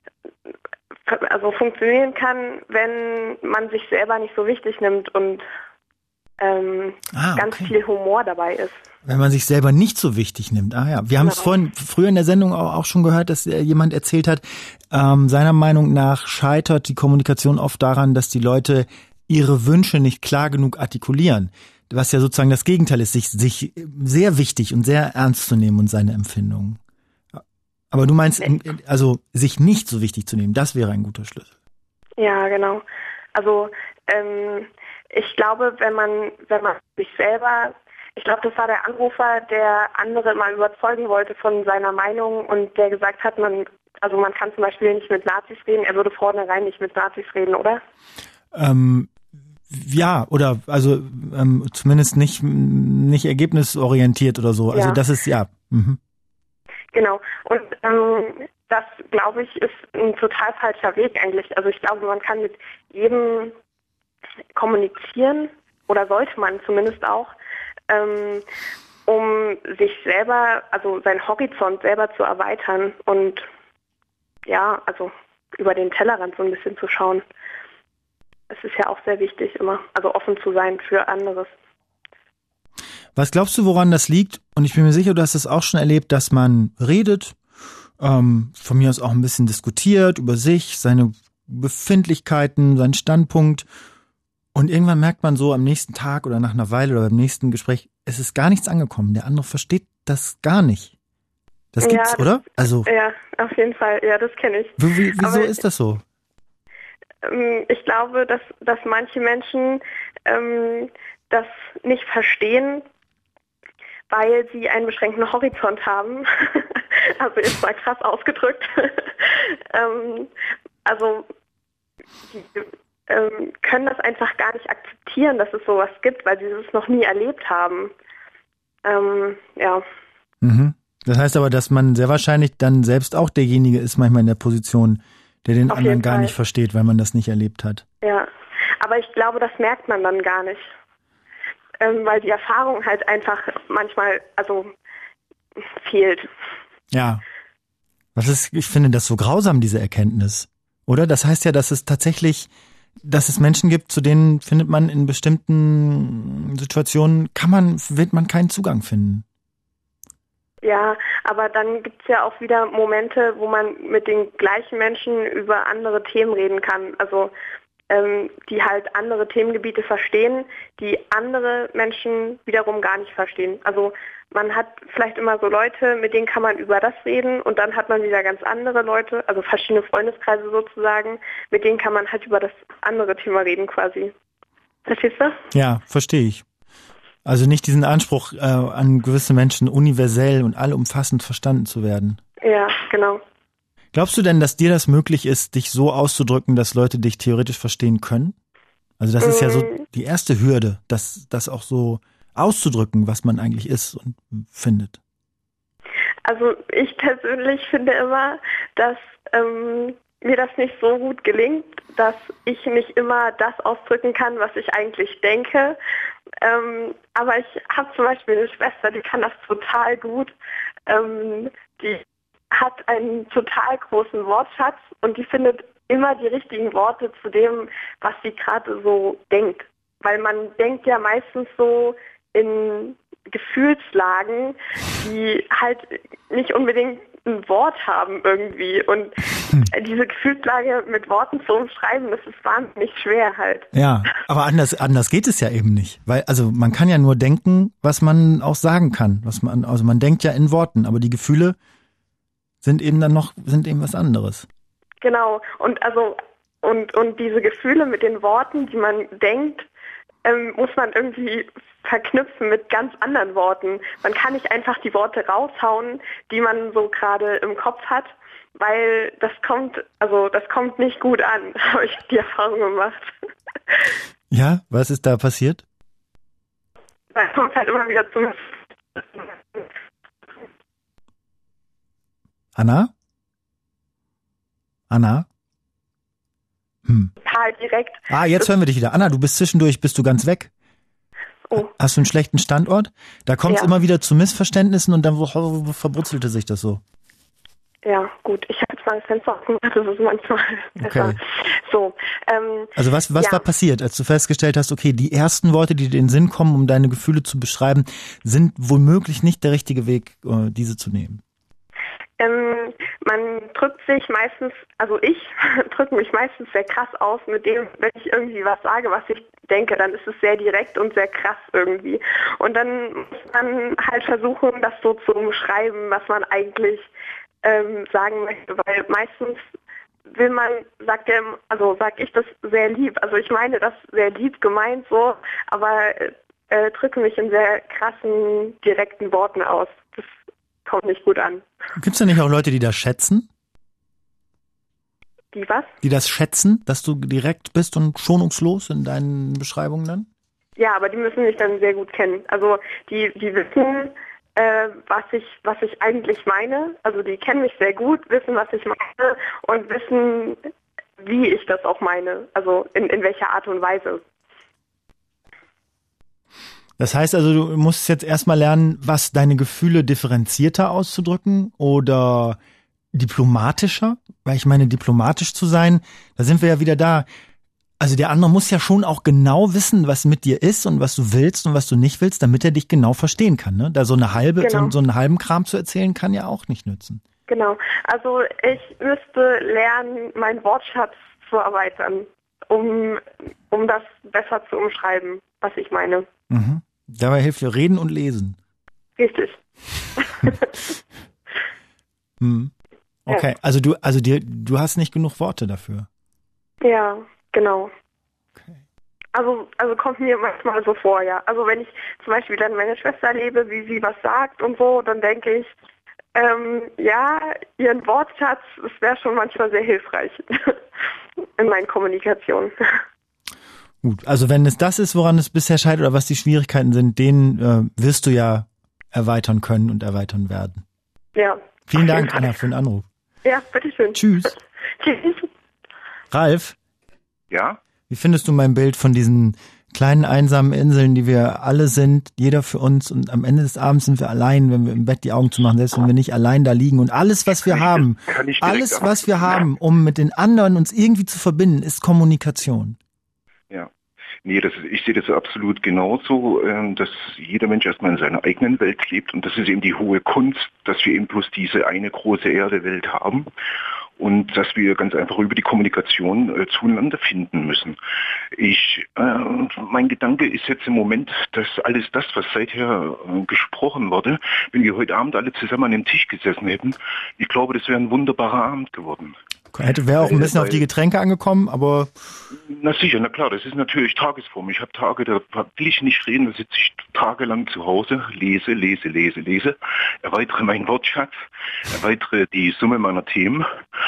also funktionieren kann, wenn man sich selber nicht so wichtig nimmt und ähm, ah, okay. ganz viel Humor dabei ist. Wenn man sich selber nicht so wichtig nimmt. Ah ja, wir haben es genau. vorhin früher in der Sendung auch, auch schon gehört, dass jemand erzählt hat, ähm, seiner Meinung nach scheitert die Kommunikation oft daran, dass die Leute ihre Wünsche nicht klar genug artikulieren. Was ja sozusagen das Gegenteil ist, sich, sich sehr wichtig und sehr ernst zu nehmen und seine Empfindungen. Aber du meinst, also sich nicht so wichtig zu nehmen, das wäre ein guter Schlüssel. Ja, genau. Also ähm, ich glaube, wenn man, wenn man sich selber, ich glaube, das war der Anrufer, der andere mal überzeugen wollte von seiner Meinung und der gesagt hat, man, also man kann zum Beispiel nicht mit Nazis reden, er würde vornherein nicht mit Nazis reden, oder? Ähm, ja, oder also ähm, zumindest nicht nicht ergebnisorientiert oder so. Also ja. Das ist ja. Mhm. Genau. Und ähm, das, glaube ich, ist ein total falscher Weg eigentlich. Also ich glaube, man kann mit jedem kommunizieren oder sollte man zumindest auch, ähm, um sich selber, also seinen Horizont selber zu erweitern und ja, also über den Tellerrand so ein bisschen zu schauen. Es ist ja auch sehr wichtig immer, also offen zu sein für anderes. Was glaubst du, woran das liegt? Und ich bin mir sicher, du hast es auch schon erlebt, dass man redet, ähm, von mir aus auch ein bisschen diskutiert über sich, seine Befindlichkeiten, seinen Standpunkt. Und irgendwann merkt man so am nächsten Tag oder nach einer Weile oder beim nächsten Gespräch, es ist gar nichts angekommen. Der andere versteht das gar nicht. Das gibt's, ja, das, oder? Also ja, auf jeden Fall. Ja, das kenne ich. Wie, wieso Aber, ist das so? Ich glaube, dass, dass manche Menschen ähm, das nicht verstehen, weil sie einen beschränkten Horizont haben. Also ist mal krass ausgedrückt. ähm, also die ähm, können das einfach gar nicht akzeptieren, dass es sowas gibt, weil sie es noch nie erlebt haben. Ähm, ja. Mhm. Das heißt aber, dass man sehr wahrscheinlich dann selbst auch derjenige ist, manchmal in der Position, der den Auf anderen gar Fall. nicht versteht, weil man das nicht erlebt hat. Ja, aber ich glaube, das merkt man dann gar nicht. Ähm, weil die Erfahrung halt einfach manchmal, also fehlt. Ja. Was ist, ich finde das so grausam, diese Erkenntnis. Oder? Das heißt ja, dass es tatsächlich, dass es Menschen gibt, zu denen findet man in bestimmten Situationen, kann man, wird man keinen Zugang finden. Ja, aber dann gibt's ja auch wieder Momente, wo man mit den gleichen Menschen über andere Themen reden kann. Also ähm, die halt andere Themengebiete verstehen, die andere Menschen wiederum gar nicht verstehen. Also man hat vielleicht immer so Leute, mit denen kann man über das reden und dann hat man wieder ganz andere Leute, also verschiedene Freundeskreise sozusagen, mit denen kann man halt über das andere Thema reden quasi. Verstehst du? Ja, verstehe ich. Also nicht diesen Anspruch äh, an gewisse Menschen, universell und allumfassend verstanden zu werden. Ja, genau. Glaubst du denn, dass dir das möglich ist, dich so auszudrücken, dass Leute dich theoretisch verstehen können? Also das mm. ist ja so die erste Hürde, das, das auch so auszudrücken, was man eigentlich ist und findet. Also ich persönlich finde immer, dass ähm, mir das nicht so gut gelingt, dass ich nicht immer das ausdrücken kann, was ich eigentlich denke. Ähm, aber ich habe zum Beispiel eine Schwester, die kann das total gut. Ähm, die hat einen total großen Wortschatz und die findet immer die richtigen Worte zu dem, was sie gerade so denkt. Weil man denkt ja meistens so in Gefühlslagen, die halt nicht unbedingt ein Wort haben irgendwie. Und diese Gefühlslage mit Worten zu umschreiben, das ist wahnsinnig schwer halt. Ja, aber anders, anders geht es ja eben nicht. Weil, also man kann ja nur denken, was man auch sagen kann. Was man, also man denkt ja in Worten, aber die Gefühle sind eben dann noch, sind eben was anderes. Genau. Und also, und, und diese Gefühle mit den Worten, die man denkt, ähm, muss man irgendwie verknüpfen mit ganz anderen Worten. Man kann nicht einfach die Worte raushauen, die man so gerade im Kopf hat, weil das kommt, also das kommt nicht gut an, habe ich die Erfahrung gemacht. Ja, was ist da passiert? Da kommt halt immer wieder zum... Anna? Anna? Hm. Total direkt. Ah, jetzt hören wir dich wieder. Anna, du bist zwischendurch, bist du ganz weg? Oh. Hast du einen schlechten Standort? Da kommt es Ja. immer wieder zu Missverständnissen und dann verbrutzelte sich das so. Ja, gut. Ich habe jetzt mal das Fenster aufgemacht, das ist manchmal besser. Okay. So, ähm, Also was, was ja. war passiert, als du festgestellt hast, okay, die ersten Worte, die dir in den Sinn kommen, um deine Gefühle zu beschreiben, sind womöglich nicht der richtige Weg, diese zu nehmen? Ähm, man drückt sich meistens, also ich drücke mich meistens sehr krass aus mit dem, wenn ich irgendwie was sage, was ich denke, dann ist es sehr direkt und sehr krass irgendwie. Und dann muss man halt versuchen, das so zu umschreiben, was man eigentlich ähm, sagen möchte, weil meistens will man, sagt der, also sag ich das sehr lieb, also ich meine das sehr lieb gemeint so, aber äh, drücke mich in sehr krassen, direkten Worten aus. Das kommt nicht gut an. Gibt es da nicht auch Leute, die das schätzen? Die was? Die das schätzen, dass du direkt bist und schonungslos in deinen Beschreibungen dann? Ja, aber die müssen mich dann sehr gut kennen. Also die, die wissen, äh, was ich, was ich eigentlich meine. Also die kennen mich sehr gut, wissen, was ich meine und wissen, wie ich das auch meine. Also in, in welcher Art und Weise. Das heißt also, du musst jetzt erstmal lernen, was deine Gefühle differenzierter auszudrücken oder diplomatischer, weil ich meine, diplomatisch zu sein, da sind wir ja wieder da. Also der andere muss ja schon auch genau wissen, was mit dir ist und was du willst und was du nicht willst, damit er dich genau verstehen kann. Ne? Da so eine halbe, Genau. so, so einen halben Kram zu erzählen, kann ja auch nicht nützen. Genau. Also ich müsste lernen, meinen Wortschatz zu erweitern, um, um das besser zu umschreiben, was ich meine. Mhm. Dabei hilft dir Reden und Lesen. Richtig. hm. Okay, Ja. also du, also dir, du hast nicht genug Worte dafür. Ja, genau. Okay. Also, also kommt mir manchmal so vor, ja. Also wenn ich zum Beispiel dann meine Schwester erlebe, wie sie was sagt und so, dann denke ich, ähm, ja, ihren Wortschatz, es wäre schon manchmal sehr hilfreich in meinen Kommunikationen. Gut, also wenn es das ist, woran es bisher scheitert oder was die Schwierigkeiten sind, den äh, wirst du ja erweitern können und erweitern werden. Ja. Vielen Dank, Anna, für den Anruf. Ja, bitteschön. Tschüss. Tschüss. Ralf? Ja? Wie findest du mein Bild von diesen kleinen einsamen Inseln, die wir alle sind, jeder für uns und am Ende des Abends sind wir allein, wenn wir im Bett die Augen zumachen, selbst wenn wir nicht allein da liegen und alles, was wir haben, alles, was wir haben, um mit den anderen uns irgendwie zu verbinden, ist Kommunikation. Ja. Nee, das ist, ich sehe das absolut genauso, äh, dass jeder Mensch erstmal in seiner eigenen Welt lebt und das ist eben die hohe Kunst, dass wir eben bloß diese eine große Erde-Welt haben und dass wir ganz einfach über die Kommunikation äh, zueinander finden müssen. Ich, äh, mein Gedanke ist jetzt im Moment, dass alles das, was seither äh, gesprochen wurde, wenn wir heute Abend alle zusammen an dem Tisch gesessen hätten, ich glaube, das wäre ein wunderbarer Abend geworden. Hätte wäre auch ein bisschen auf die Getränke angekommen, aber... Na sicher, na klar, das ist natürlich Tagesform. Ich habe Tage, da will ich nicht reden, da sitze ich tagelang zu Hause, lese, lese, lese, lese, erweitere meinen Wortschatz, erweitere die Summe meiner Themen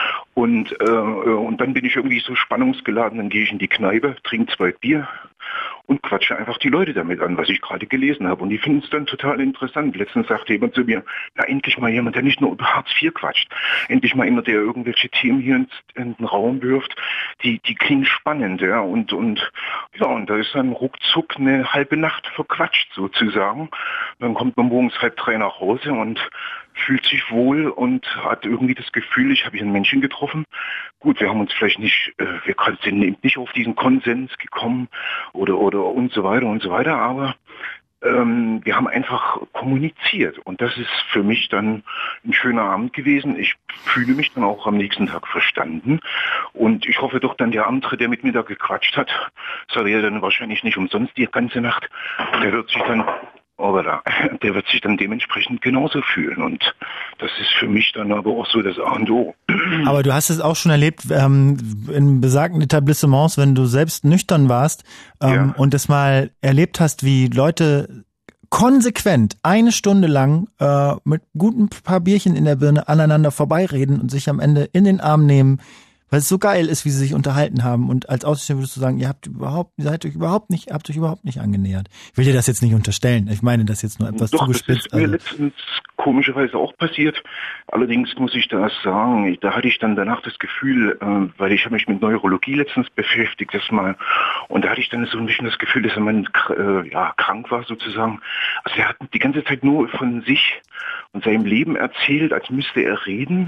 und, äh, und dann bin ich irgendwie so spannungsgeladen, dann gehe ich in die Kneipe, trinke zwei Bier und quatsche einfach die Leute damit an, was ich gerade gelesen habe. Und die finden es dann total interessant. Letztens sagte jemand zu mir, na endlich mal jemand, der nicht nur über Hartz vier quatscht. Endlich mal jemand, der irgendwelche Themen hier in, in den Raum wirft, die, die klingen spannend, ja. Und, und, ja, und da ist dann ruckzuck eine halbe Nacht verquatscht sozusagen. Dann kommt man morgens halb drei nach Hause und fühlt sich wohl und hat irgendwie das Gefühl, ich habe hier einen Menschen getroffen. Gut, wir haben uns vielleicht nicht, äh, wir sind nicht auf diesen Konsens gekommen oder oder und so weiter und so weiter, aber ähm, wir haben einfach kommuniziert und das ist für mich dann ein schöner Abend gewesen. Ich fühle mich dann auch am nächsten Tag verstanden und ich hoffe doch dann der andere, der mit mir da gequatscht hat, sage ja dann wahrscheinlich nicht umsonst die ganze Nacht, der wird sich dann Aber da, der wird sich dann dementsprechend genauso fühlen und das ist für mich dann aber auch so das A und O. Aber du hast es auch schon erlebt ähm, in besagten Etablissements, wenn du selbst nüchtern warst ähm, ja. und es mal erlebt hast, wie Leute konsequent eine Stunde lang äh, mit guten paar Bierchen in der Birne aneinander vorbeireden und sich am Ende in den Arm nehmen, Weil es so geil ist, wie sie sich unterhalten haben. Und als Außenstehender würdest du sagen, ihr habt überhaupt, ihr seid euch überhaupt nicht, habt euch überhaupt nicht angenähert. Ich will dir das jetzt nicht unterstellen. Ich meine das jetzt nur etwas Doch, zugespitzt. Das ist mir also. letztens komischerweise auch passiert. Allerdings muss ich das sagen, da hatte ich dann danach das Gefühl, äh, weil ich habe mich mit Neurologie letztens beschäftigt, das mal, und da hatte ich dann so ein bisschen das Gefühl, dass er man äh, ja, krank war sozusagen. Also er hat die ganze Zeit nur von sich und seinem Leben erzählt, als müsste er reden,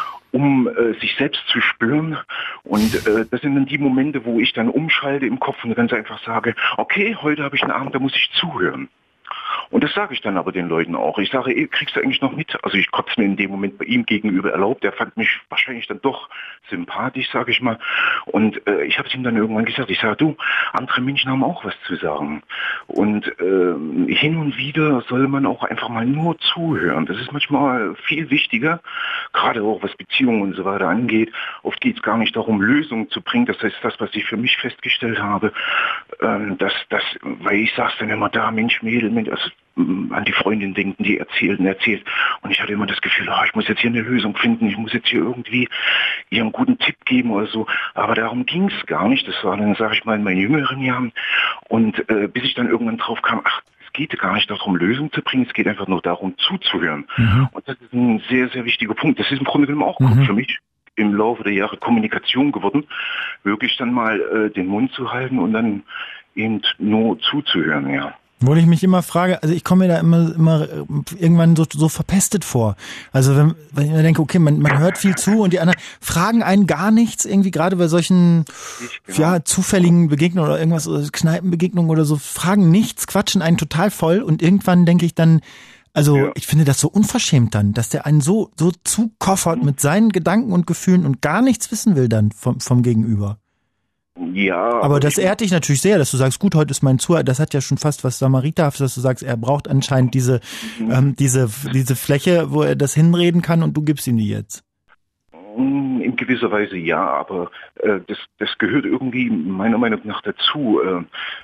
um äh, sich selbst zu spüren. Und äh, das sind dann die Momente, wo ich dann umschalte im Kopf und ganz einfach sage, okay, heute habe ich einen Abend, da muss ich zuhören. Und das sage ich dann aber den Leuten auch. Ich sage, ey, kriegst du eigentlich noch mit? Also ich konnte es mir in dem Moment bei ihm gegenüber erlaubt. Er fand mich wahrscheinlich dann doch sympathisch, sage ich mal. Und äh, ich habe es ihm dann irgendwann gesagt. Ich sage, du, andere Menschen haben auch was zu sagen. Und äh, hin und wieder soll man auch einfach mal nur zuhören. Das ist manchmal viel wichtiger, gerade auch was Beziehungen und so weiter angeht. Oft geht es gar nicht darum, Lösungen zu bringen. Das heißt, das, was ich für mich festgestellt habe, ähm, dass, dass, weil ich saß dann immer da, Mensch, Mädel, Mensch, also an die Freundin denken, die erzählt und erzählt. Und ich hatte immer das Gefühl, oh, ich muss jetzt hier eine Lösung finden, ich muss jetzt hier irgendwie ihr einen guten Tipp geben oder so. Aber darum ging es gar nicht. Das war dann, sage ich mal, in meinen jüngeren Jahren. Und äh, bis ich dann irgendwann drauf kam, ach, es geht gar nicht darum, Lösungen zu bringen, es geht einfach nur darum, zuzuhören. Mhm. Und das ist ein sehr, sehr wichtiger Punkt. Das ist im Grunde genommen auch mhm. gut für mich im Laufe der Jahre Kommunikation geworden, wirklich dann mal äh, den Mund zu halten und dann eben nur zuzuhören, ja. Wo ich mich immer frage, also ich komme mir da immer immer irgendwann so, so verpestet vor. Also wenn, wenn ich mir denke, okay, man, man hört viel zu und die anderen fragen einen gar nichts, irgendwie gerade bei solchen genau. ja zufälligen Begegnungen oder irgendwas, oder Kneipenbegegnungen oder so, fragen nichts, quatschen einen total voll und irgendwann denke ich dann, also ja. ich finde das so unverschämt dann, dass der einen so so zukoffert mit seinen Gedanken und Gefühlen und gar nichts wissen will dann vom, vom Gegenüber. Ja. Aber das ehrt dich natürlich sehr, dass du sagst, gut, heute ist mein Zuhörer, das hat ja schon fast was Samariterhaftes, dass du sagst, er braucht anscheinend diese, mhm. ähm, diese, diese Fläche, wo er das hinreden kann und du gibst ihm die jetzt. In gewisser Weise ja, aber äh, das, das gehört irgendwie meiner Meinung nach dazu. Äh,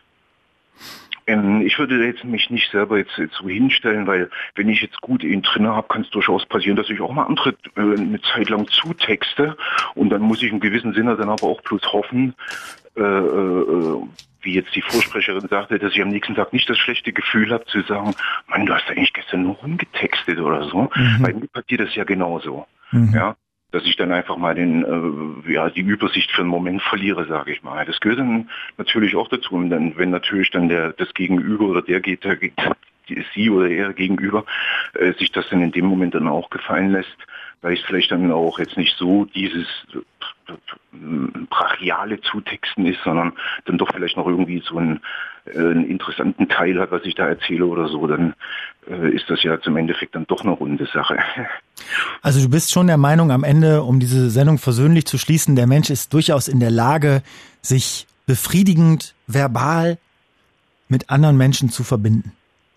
Ich würde jetzt mich nicht selber jetzt so hinstellen, weil wenn ich jetzt gut ihn drin habe, kann es durchaus passieren, dass ich auch mal andere äh, eine Zeit lang zutexte und dann muss ich im gewissen Sinne dann aber auch bloß hoffen, äh, äh, wie jetzt die Vorsprecherin sagte, dass ich am nächsten Tag nicht das schlechte Gefühl habe zu sagen, Mann, du hast eigentlich gestern nur rumgetextet oder so. Mhm. Bei mir passiert das ja genauso. Mhm. Ja. Dass ich dann einfach mal den, äh, ja, die Übersicht für einen Moment verliere, sage ich mal. Das gehört dann natürlich auch dazu. Und dann, wenn natürlich dann der, das Gegenüber oder der geht, der geht, die, sie oder er gegenüber, äh, sich das dann in dem Moment dann auch gefallen lässt, weil es vielleicht dann auch jetzt nicht so dieses äh, brachiale Zutexten ist, sondern dann doch vielleicht noch irgendwie so einen, äh, einen interessanten Teil hat, was ich da erzähle oder so, dann äh, ist das ja zum Endeffekt dann doch eine runde Sache. Also du bist schon der Meinung, am Ende, um diese Sendung versöhnlich zu schließen, der Mensch ist durchaus in der Lage, sich befriedigend, verbal mit anderen Menschen zu verbinden.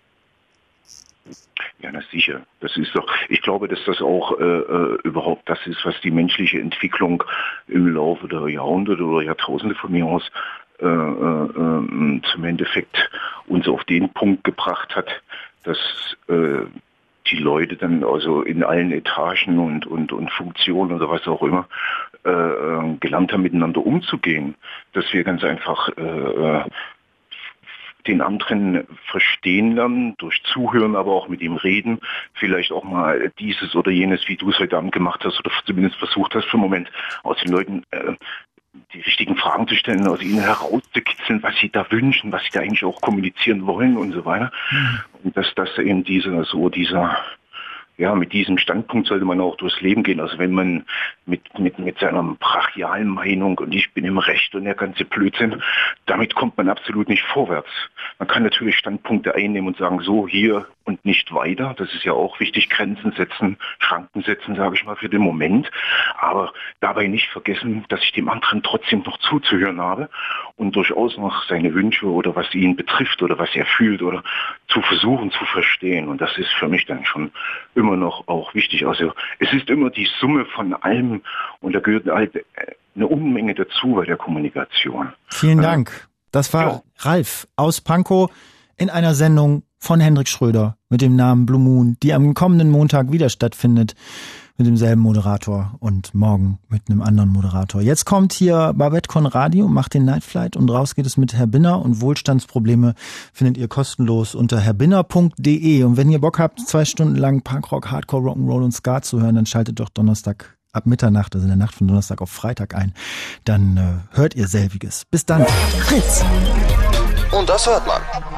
Ja, na sicher. Das ist doch, ich glaube, dass das auch äh, überhaupt das ist, was die menschliche Entwicklung im Laufe der Jahrhunderte oder Jahrtausende von mir aus äh, äh, zum Endeffekt uns auf den Punkt gebracht hat, dass äh, die Leute dann also in allen Etagen und, und, und Funktionen oder was auch immer äh, gelernt haben, miteinander umzugehen. Dass wir ganz einfach äh, den anderen verstehen lernen, durch Zuhören, aber auch mit ihm reden, vielleicht auch mal dieses oder jenes, wie du es heute Abend gemacht hast oder zumindest versucht hast, für einen Moment aus den Leuten äh, die richtigen Fragen zu stellen, aus ihnen herauszukitzeln, was sie da wünschen, was sie da eigentlich auch kommunizieren wollen und so weiter. Mhm. Und dass das eben dieser, so dieser, ja, mit diesem Standpunkt sollte man auch durchs Leben gehen. Also wenn man mit, mit, mit seiner brachialen Meinung und ich bin im Recht und der ganze Blödsinn, damit kommt man absolut nicht vorwärts. Man kann natürlich Standpunkte einnehmen und sagen, so hier und nicht weiter. Das ist ja auch wichtig, Grenzen setzen, Schranken setzen, sage ich mal, für den Moment. Aber dabei nicht vergessen, dass ich dem anderen trotzdem noch zuzuhören habe und durchaus noch seine Wünsche oder was ihn betrifft oder was er fühlt oder zu versuchen zu verstehen. Und das ist für mich dann schon immer noch auch wichtig. Also es ist immer die Summe von allem und da gehört halt eine Unmenge dazu bei der Kommunikation. Vielen Dank. Das war ja. Ralf aus Pankow in einer Sendung von Hendrik Schröder mit dem Namen Blue Moon, die am kommenden Montag wieder stattfindet. mit demselben Moderator und morgen mit einem anderen Moderator. Jetzt kommt hier Babette Conradi und macht den Night Flight und raus geht es mit Herr Binner und Wohlstandsprobleme findet ihr kostenlos unter herbinner punkt de. Und wenn ihr Bock habt, zwei Stunden lang Punkrock, Hardcore, Rock'n'Roll und Ska zu hören, dann schaltet doch Donnerstag ab Mitternacht, also in der Nacht von Donnerstag auf Freitag ein. Dann äh, hört ihr selbiges. Bis dann. Fritz. Und das hört man.